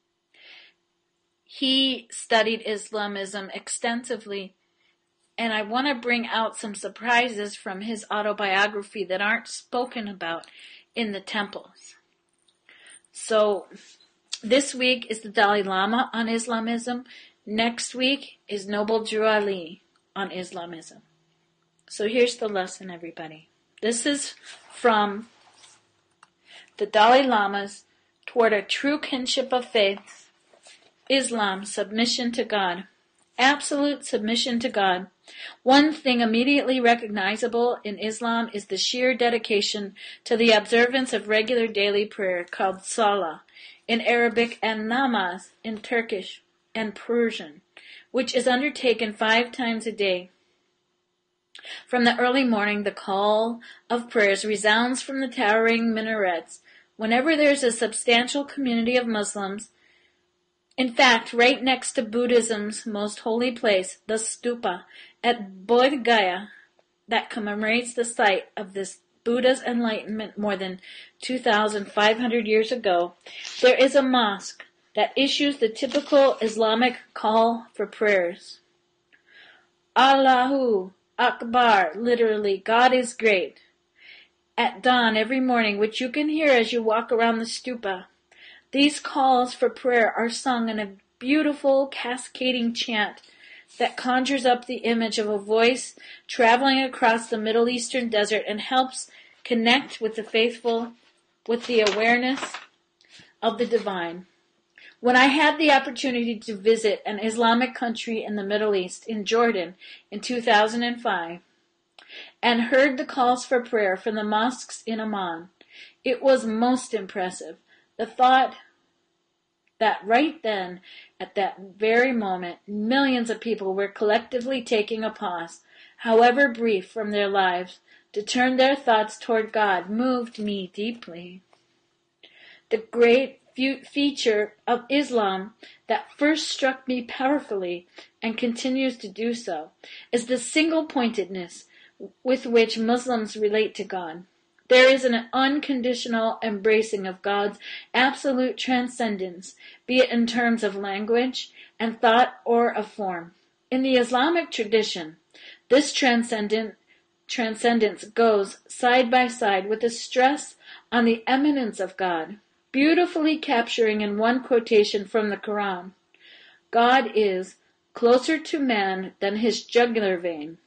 He studied Islamism extensively, and I want to bring out some surprises from his autobiography that aren't spoken about in the temples. So this week is the Dalai Lama on Islamism. Next week is Noble Drew Ali on Islamism. So here's the lesson, everybody. This is from the Dalai Lama's Toward a True Kinship of Faith, Islam, Submission to God. Absolute submission to God. One thing immediately recognizable in Islam is the sheer dedication to the observance of regular daily prayer called Salah in Arabic and Namaz in Turkish and Persian, which is undertaken 5 times a day. From the early morning, the call of prayers resounds from the towering minarets. Whenever there's a substantial community of Muslims, in fact, right next to Buddhism's most holy place, the stupa, At Bodh Gaya, that commemorates the site of this Buddha's enlightenment more than 2,500 years ago, there is a mosque that issues the typical Islamic call for prayers. Allahu Akbar, literally, God is great. At dawn every morning, which you can hear as you walk around the stupa, these calls for prayer are sung in a beautiful cascading chant that conjures up the image of a voice traveling across the Middle Eastern desert and helps connect with the faithful with the awareness of the divine. When I had the opportunity to visit an Islamic country in the Middle East, in Jordan, in 2005, and heard the calls for prayer from the mosques in Amman, it was most impressive. The thought that right then, at that very moment, millions of people were collectively taking a pause, however brief, from their lives to turn their thoughts toward God moved me deeply. The great feature of Islam that first struck me powerfully and continues to do so is the single-pointedness with which Muslims relate to God. There is an unconditional embracing of God's absolute transcendence, be it in terms of language and thought or of form. In the Islamic tradition, this transcendence goes side by side with a stress on the eminence of God, beautifully capturing in one quotation from the Quran, God is closer to man than his jugular vein.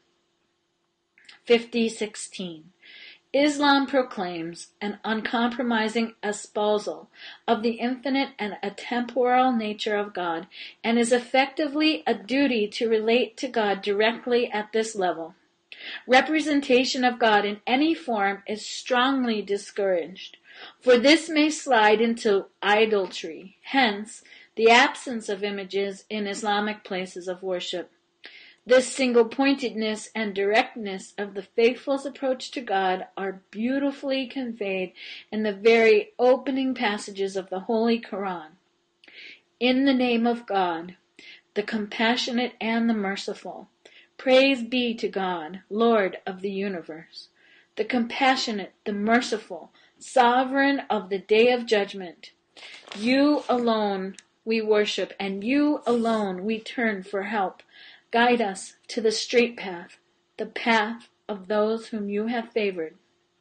50:16. Islam proclaims an uncompromising espousal of the infinite and atemporal nature of God, and is effectively a duty to relate to God directly at this level. Representation of God in any form is strongly discouraged, for this may slide into idolatry, hence the absence of images in Islamic places of worship. This single-pointedness and directness of the faithful's approach to God are beautifully conveyed in the very opening passages of the Holy Quran. In the name of God, the compassionate and the merciful. Praise be to God, Lord of the universe, the compassionate, the merciful, sovereign of the day of judgment. You alone we worship, and you alone we turn for help. Guide us to the straight path, the path of those whom you have favored.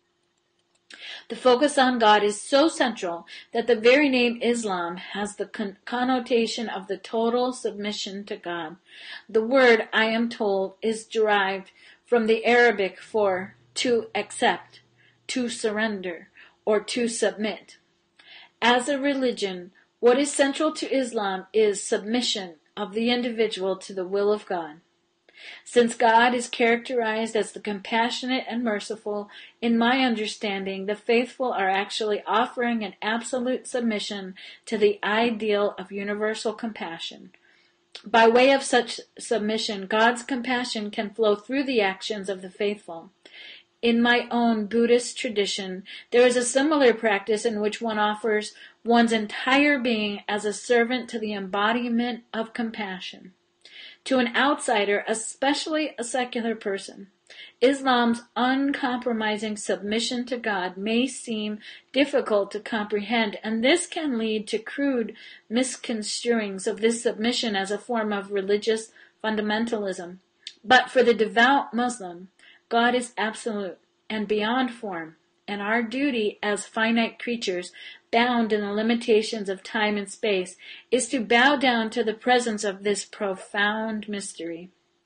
The focus on God is so central that the very name Islam has the connotation of the total submission to God. The word, I am told, is derived from the Arabic for to accept, to surrender, or to submit. As a religion, what is central to Islam is submission of the individual to the will of God. Since God is characterized as the compassionate and merciful, in my understanding, the faithful are actually offering an absolute submission to the ideal of universal compassion. By way of such submission, God's compassion can flow through the actions of the faithful. In my own Buddhist tradition, there is a similar practice in which one offers one's entire being as a servant to the embodiment of compassion. To an outsider, especially a secular person, Islam's uncompromising submission to God may seem difficult to comprehend, and this can lead to crude misconstruings of this submission as a form of religious fundamentalism. But for the devout Muslim, God is absolute and beyond form, and our duty as finite creatures bound in the limitations of time and space is to bow down to the presence of this profound mystery.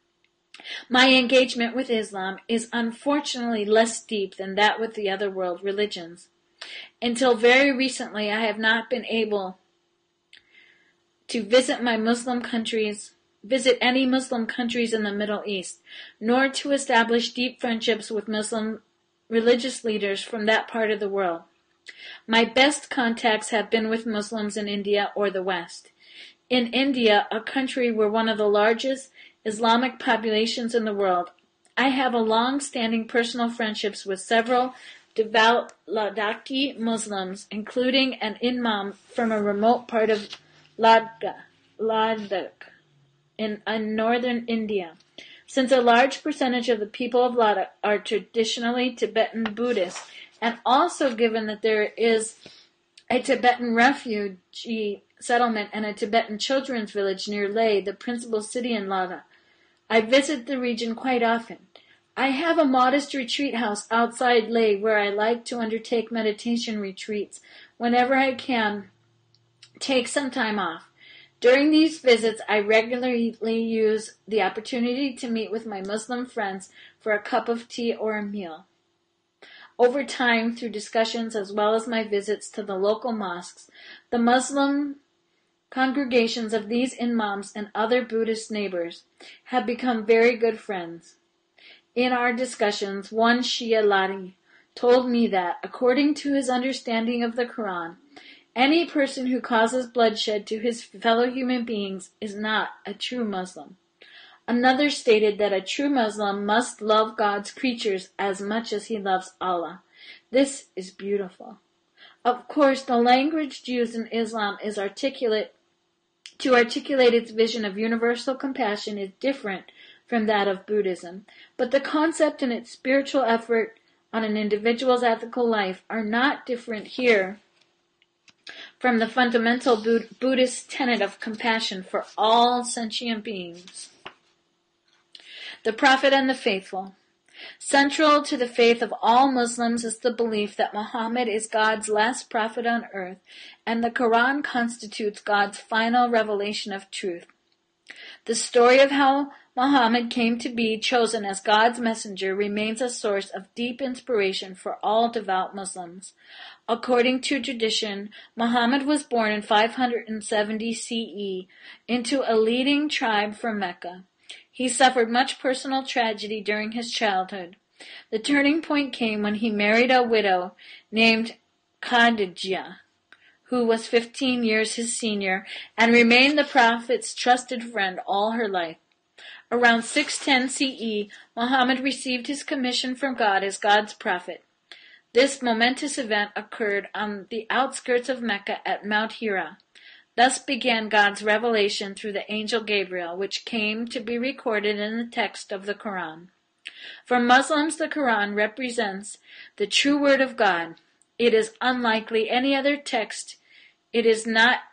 My engagement with Islam is unfortunately less deep than that with the other world religions. Until very recently, I have not been able to visit any Muslim countries in the Middle East, nor to establish deep friendships with Muslim religious leaders from that part of the world. My best contacts have been with Muslims in India or the West. In India, a country where one of the largest Islamic populations in the world, I have a long-standing personal friendships with several devout Ladakhi Muslims, including an imam from a remote part of Ladakh in northern India, Since a large percentage of the people of Lada are traditionally Tibetan Buddhists, and also given that there is a Tibetan refugee settlement and a Tibetan children's village near Leh, the principal city in Lada, I visit the region quite often. I have a modest retreat house outside Leh where I like to undertake meditation retreats whenever I can take some time off. During these visits, I regularly use the opportunity to meet with my Muslim friends for a cup of tea or a meal. Over time, through discussions as well as my visits to the local mosques, the Muslim congregations of these imams and other Buddhist neighbors have become very good friends. In our discussions, one Shia Ladi told me that, according to his understanding of the Quran, any person who causes bloodshed to his fellow human beings is not a true Muslim. Another stated that a true Muslim must love God's creatures as much as he loves Allah. This is beautiful. Of course, the language used in Islam is articulate its vision of universal compassion is different from that of Buddhism, but the concept and its spiritual effort on an individual's ethical life are not different here from the fundamental Buddhist tenet of compassion for all sentient beings. The Prophet and the Faithful. Central to the faith of all Muslims is the belief that Muhammad is God's last prophet on earth, and the Quran constitutes God's final revelation of truth. The story of how Muhammad came to be chosen as God's messenger remains a source of deep inspiration for all devout Muslims. According to tradition, Muhammad was born in 570 CE into a leading tribe from Mecca. He suffered much personal tragedy during his childhood. The turning point came when he married a widow named Khadijah, who was 15 years his senior and remained the Prophet's trusted friend all her life. Around 610 CE, Muhammad received his commission from God as God's prophet. This momentous event occurred on the outskirts of Mecca at Mount Hira. Thus began God's revelation through the angel Gabriel, which came to be recorded in the text of the Quran. For Muslims, the Quran represents the true word of God. It is unlike any other text. It is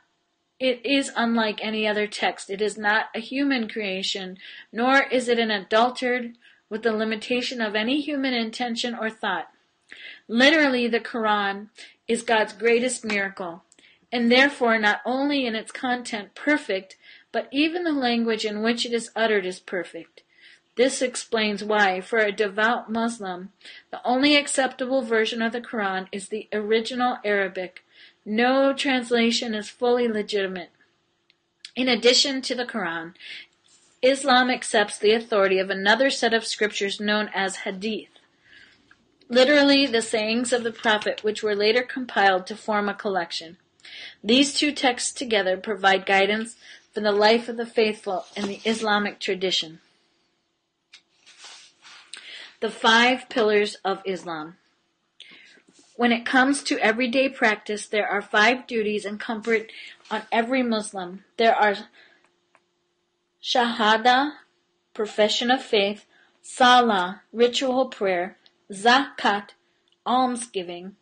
unlike any other text. It is not a human creation, nor is it adulterated with the limitation of any human intention or thought. Literally, the Quran is God's greatest miracle, and therefore not only in its content perfect, but even the language in which it is uttered is perfect. This explains why, for a devout Muslim, the only acceptable version of the Quran is the original Arabic. No translation is fully legitimate. In addition to the Quran, Islam accepts the authority of another set of scriptures known as Hadith, literally the sayings of the Prophet, which were later compiled to form a collection. These two texts together provide guidance for the life of the faithful in the Islamic tradition. The 5 pillars of Islam. When it comes to everyday practice, there are 5 duties incumbent on every Muslim. There are Shahada, profession of faith; Salah, ritual prayer; Zakat, almsgiving;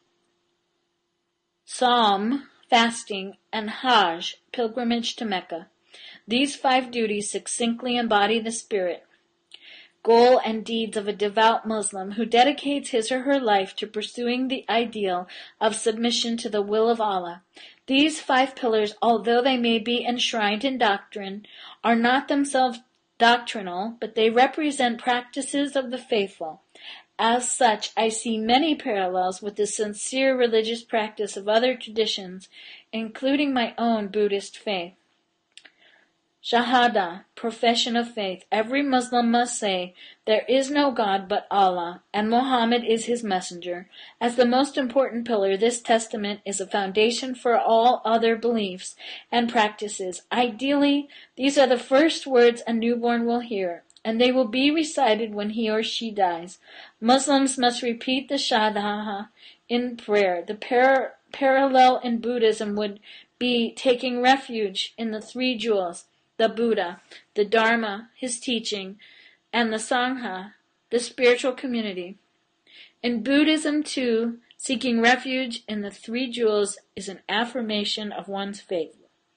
Saum, fasting; and Hajj, pilgrimage to Mecca. These 5 duties succinctly embody the spirit, goal, and deeds of a devout Muslim who dedicates his or her life to pursuing the ideal of submission to the will of Allah. These 5 pillars, although they may be enshrined in doctrine, are not themselves doctrinal, but they represent practices of the faithful. As such, I see many parallels with the sincere religious practice of other traditions, including my own Buddhist faith. Shahada, profession of faith. Every Muslim must say, there is no God but Allah, and Muhammad is his messenger. As the most important pillar, this testament is a foundation for all other beliefs and practices. Ideally, these are the first words a newborn will hear, and they will be recited when he or she dies. Muslims must repeat the Shahada in prayer. The parallel in Buddhism would be taking refuge in the 3 jewels: the Buddha, the Dharma, his teaching, and the Sangha, the spiritual community. In Buddhism, too, seeking refuge in the three jewels is an affirmation of one's faith.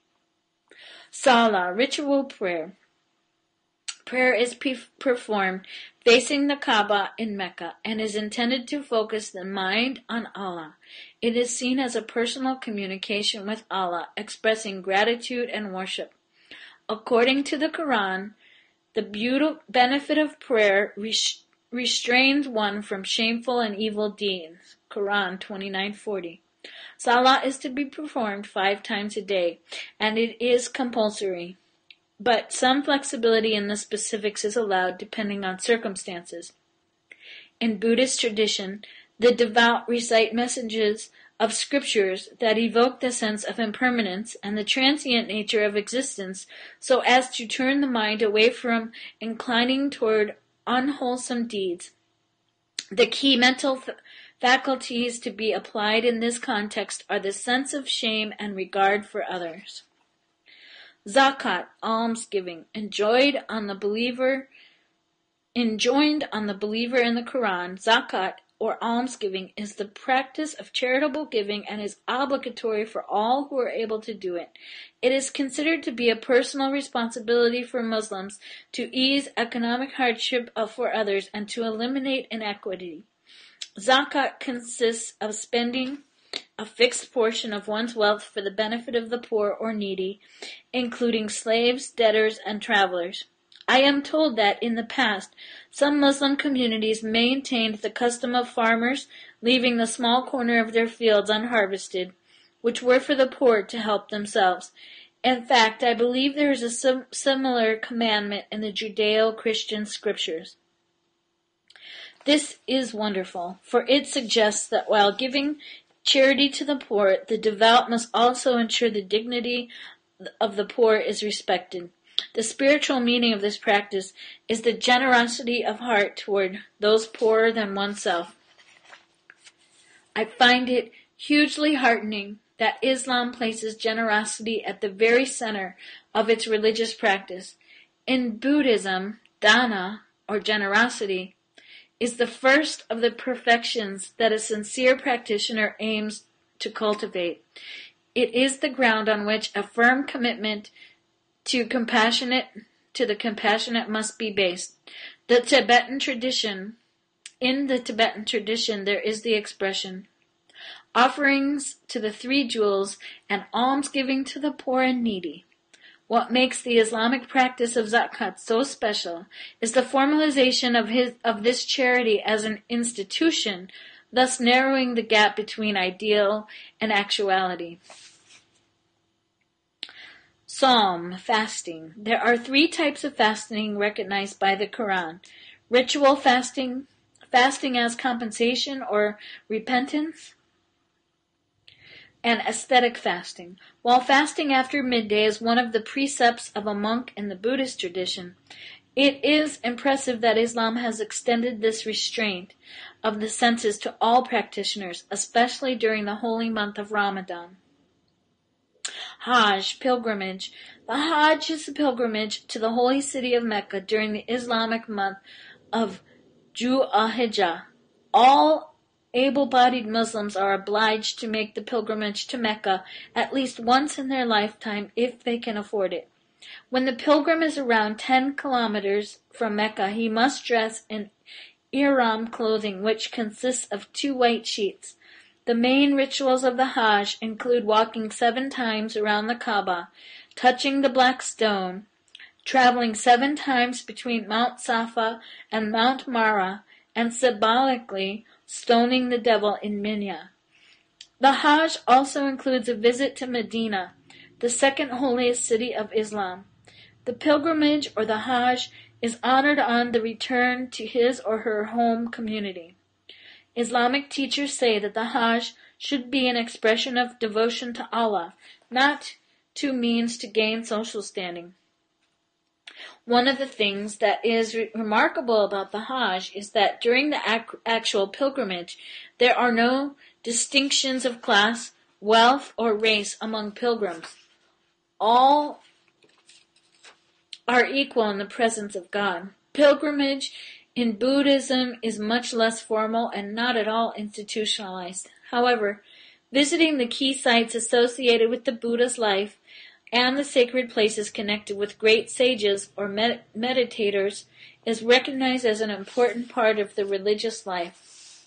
Salah, ritual prayer. Prayer is performed facing the Kaaba in Mecca and is intended to focus the mind on Allah. It is seen as a personal communication with Allah, expressing gratitude and worship. According to the Quran, the benefit of prayer restrains one from shameful and evil deeds. Quran 29:40. Salah is to be performed 5 times a day, and it is compulsory. But some flexibility in the specifics is allowed depending on circumstances. In Buddhist tradition, the devout recite messages of scriptures that evoke the sense of impermanence and the transient nature of existence so as to turn the mind away from inclining toward unwholesome deeds. The key mental faculties to be applied in this context are the sense of shame and regard for others. Zakat, almsgiving, enjoined on the believer in the Quran. Zakat, or almsgiving, is the practice of charitable giving and is obligatory for all who are able to do it. It is considered to be a personal responsibility for Muslims to ease economic hardship for others and to eliminate inequity. Zakat consists of spending a fixed portion of one's wealth for the benefit of the poor or needy, including slaves, debtors, and travelers. I am told that in the past, some Muslim communities maintained the custom of farmers leaving the small corner of their fields unharvested, which were for the poor to help themselves. In fact, I believe there is a similar commandment in the Judeo-Christian scriptures. This is wonderful, for it suggests that while giving charity to the poor, the devout must also ensure the dignity of the poor is respected. The spiritual meaning of this practice is the generosity of heart toward those poorer than oneself. I find it hugely heartening that Islam places generosity at the very center of its religious practice. In Buddhism, dana, or generosity, is the first of the perfections that a sincere practitioner aims to cultivate. It is the ground on which a firm commitment to the compassionate must be based. In the Tibetan tradition, there is the expression, offerings to the three jewels and almsgiving to the poor and needy. What makes the Islamic practice of zakat so special is the formalization of this charity as an institution, thus narrowing the gap between ideal and actuality. Psalm, fasting. There are 3 types of fasting recognized by the Quran. Ritual fasting, fasting as compensation or repentance, and ascetic fasting. While fasting after midday is one of the precepts of a monk in the Buddhist tradition, it is impressive that Islam has extended this restraint of the senses to all practitioners, especially during the holy month of Ramadan. Hajj, pilgrimage. The Hajj is a pilgrimage to the holy city of Mecca during the Islamic month of Dhul-Hijjah. All able-bodied Muslims are obliged to make the pilgrimage to Mecca at least once in their lifetime if they can afford it. When the pilgrim is around 10 kilometers from Mecca, he must dress in ihram clothing, which consists of 2 white sheets. The main rituals of the Hajj include walking 7 times around the Kaaba, touching the black stone, traveling 7 times between Mount Safa and Mount Marah, and symbolically stoning the devil in Mina. The Hajj also includes a visit to Medina, the second holiest city of Islam. The pilgrimage or the Hajj is honored on the return to his or her home community. Islamic teachers say that the Hajj should be an expression of devotion to Allah, not to means to gain social standing. One of the things that is remarkable about the Hajj is that during the actual pilgrimage, there are no distinctions of class, wealth, or race among pilgrims. All are equal in the presence of God. Pilgrimage in Buddhism is much less formal and not at all institutionalized. However, visiting the key sites associated with the Buddha's life and the sacred places connected with great sages or meditators is recognized as an important part of the religious life.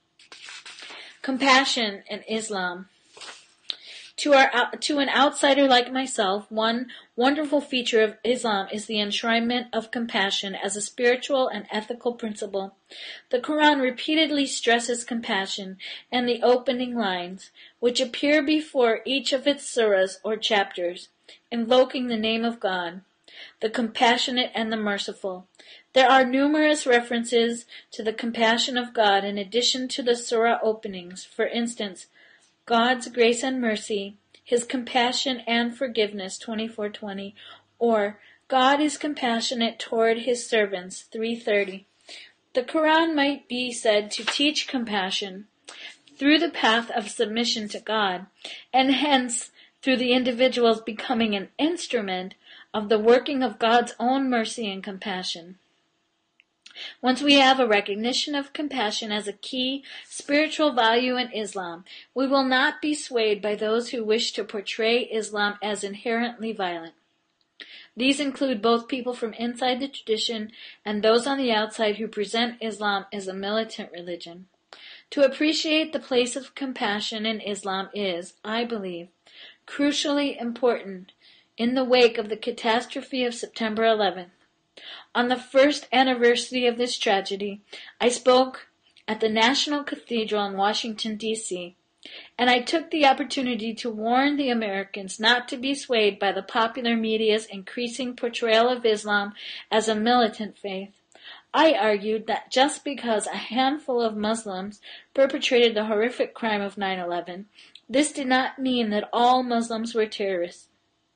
Compassion in Islam. To an outsider like myself, one wonderful feature of Islam is the enshrinement of compassion as a spiritual and ethical principle. The Quran repeatedly stresses compassion in the opening lines, which appear before each of its surahs or chapters, invoking the name of God, the compassionate and the merciful. There are numerous references to the compassion of God in addition to the surah openings. For instance, God's grace and mercy, His compassion and forgiveness, 24:20, or God is compassionate toward His servants, 3:30. The Quran might be said to teach compassion through the path of submission to God, and hence through the individual's becoming an instrument of the working of God's own mercy and compassion. Once we have a recognition of compassion as a key spiritual value in Islam, we will not be swayed by those who wish to portray Islam as inherently violent. These include both people from inside the tradition and those on the outside who present Islam as a militant religion. To appreciate the place of compassion in Islam is, I believe, crucially important in the wake of the catastrophe of September 11th. On the first anniversary of this tragedy, I spoke at the National Cathedral in Washington, D.C., and I took the opportunity to warn the Americans not to be swayed by the popular media's increasing portrayal of Islam as a militant faith. I argued that just because a handful of Muslims perpetrated the horrific crime of 9/11, this did not mean that all Muslims were terrorists.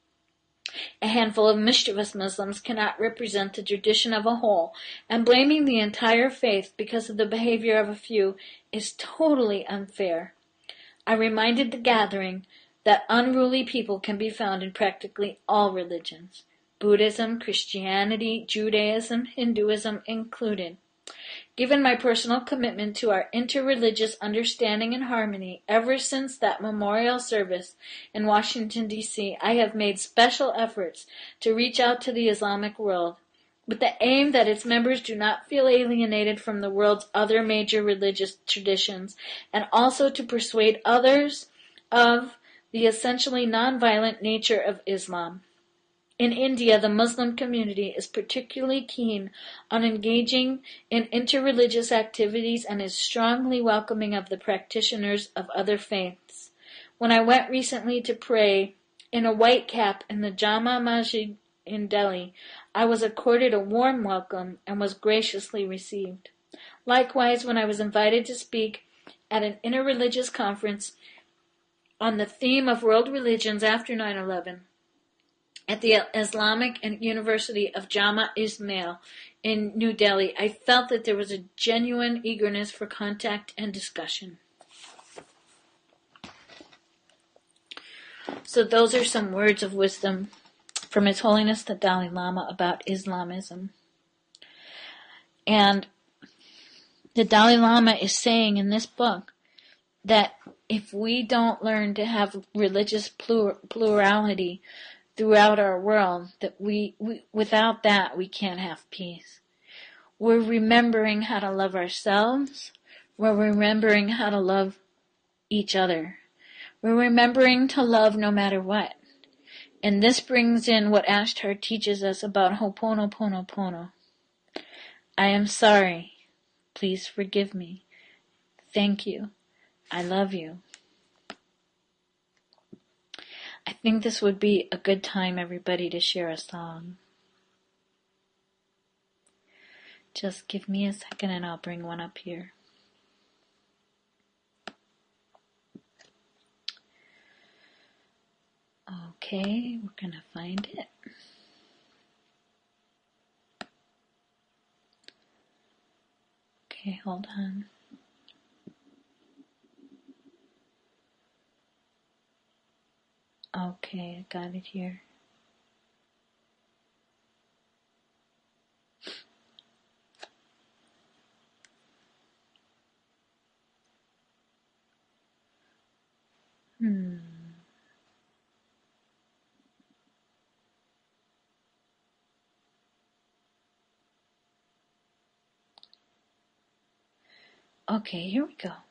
A handful of mischievous Muslims cannot represent the tradition of a whole, and blaming the entire faith because of the behavior of a few is totally unfair. I reminded the gathering that unruly people can be found in practically all religions, Buddhism, Christianity, Judaism, Hinduism included. Given my personal commitment to our interreligious understanding and harmony, ever since that memorial service in Washington, D.C., I have made special efforts to reach out to the Islamic world, with the aim that its members do not feel alienated from the world's other major religious traditions, and also to persuade others of the essentially nonviolent nature of Islam. In India, the Muslim community is particularly keen on engaging in interreligious activities and is strongly welcoming of the practitioners of other faiths. When I went recently to pray in a white cap in the Jama Masjid in Delhi, I was accorded a warm welcome and was graciously received. Likewise, when I was invited to speak at an interreligious conference on the theme of world religions after 9/11, at the Islamic University of Jama Ismail in New Delhi, I felt that there was a genuine eagerness for contact and discussion. So those are some words of wisdom from His Holiness the Dalai Lama about Islamism. And the Dalai Lama is saying in this book that if we don't learn to have religious plurality throughout our world, that we without that we can't have peace. We're remembering how to love ourselves. We're remembering how to love each other. We're remembering to love no matter what. And this brings in what Ashtar teaches us about Ho'oponopono. I am sorry. Please forgive me. Thank you. I love you. I think this would be a good time, everybody, to share a song. Just give me a second and I'll bring one up here. Okay, we're going to find it. Okay, hold on. Okay, I got it here. Okay, here we go.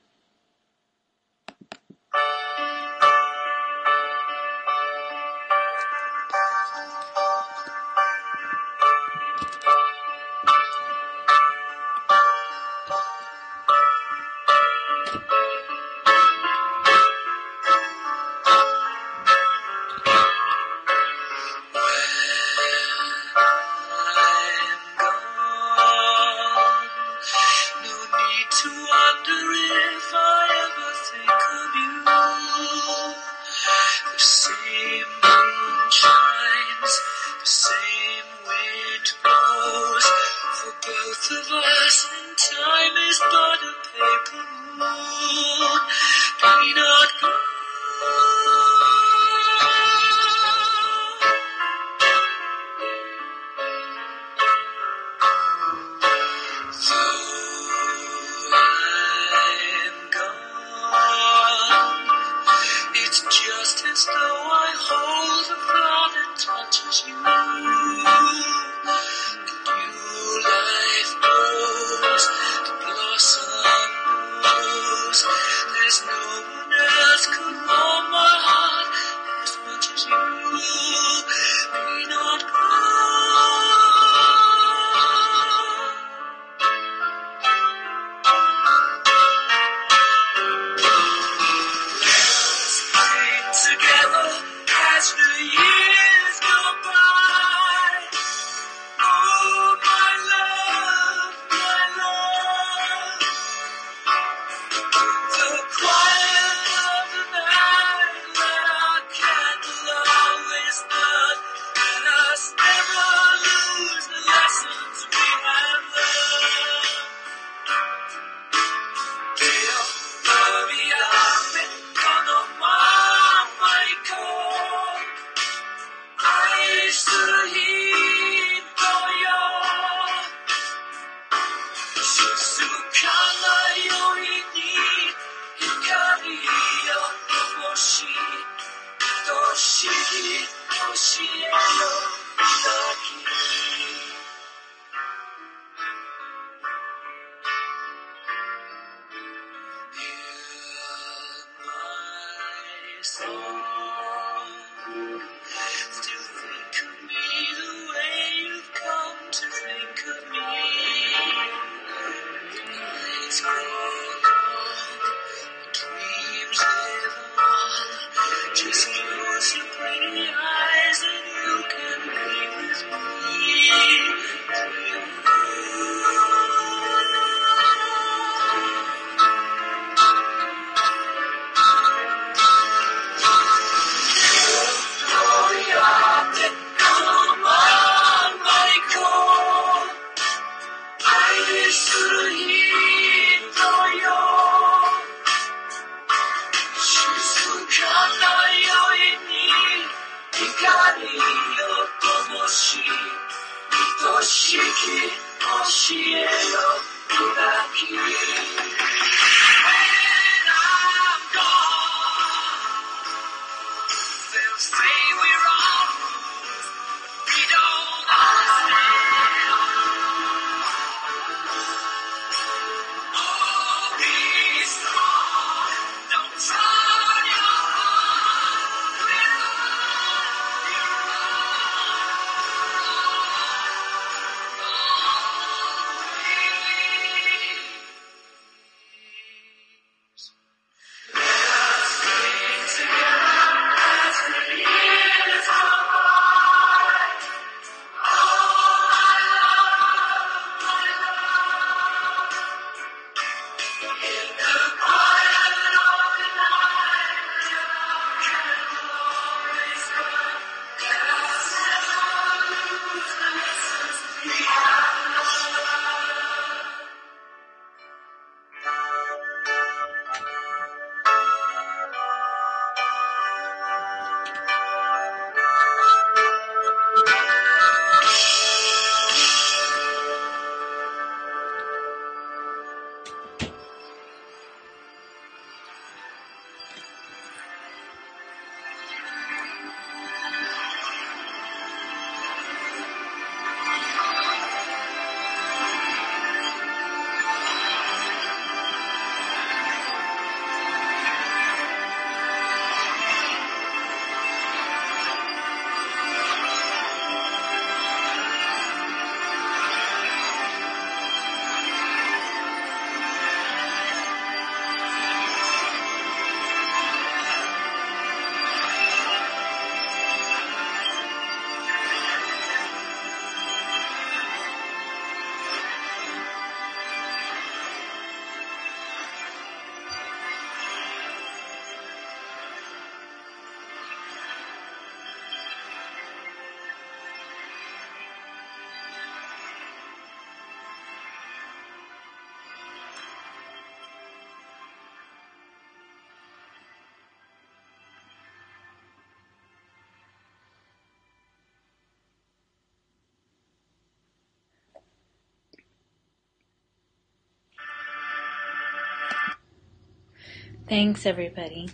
Thanks, everybody.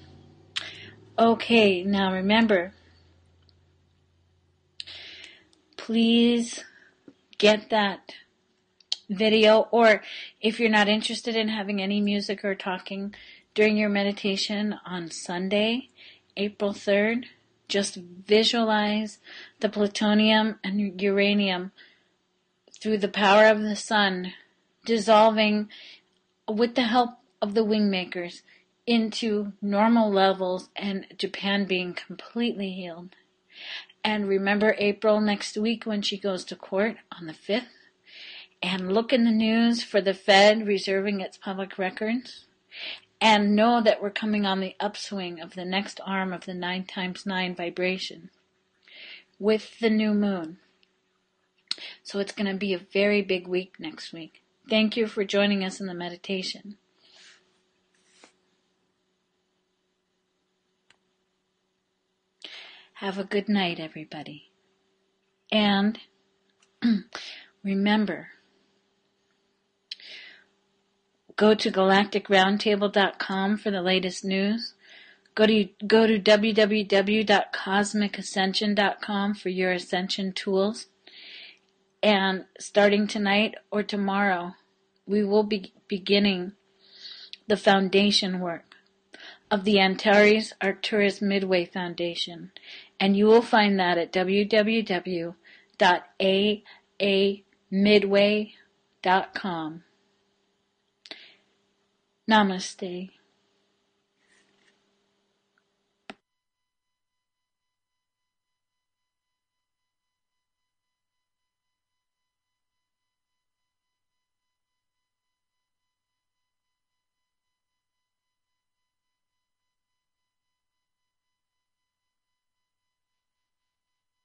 Okay, now remember, please get that video, or if you're not interested in having any music or talking during your meditation on Sunday, April 3rd, just visualize the plutonium and uranium through the power of the sun dissolving with the help of the wingmakers into normal levels, and Japan being completely healed. And remember April next week when she goes to court on the 5th. And look in the news for the Fed reserving its public records. And know that we're coming on the upswing of the next arm of the 9x9 vibration with the new moon. So it's going to be a very big week next week. Thank you for joining us in the meditation. Have a good night, everybody. And remember, go to galacticroundtable.com for the latest news. Go to www.cosmicascension.com for your ascension tools. And starting tonight or tomorrow, we will be beginning the foundation work of the Antares Arcturus Midway Foundation. And you will find that at www.aamidway.com. Namaste.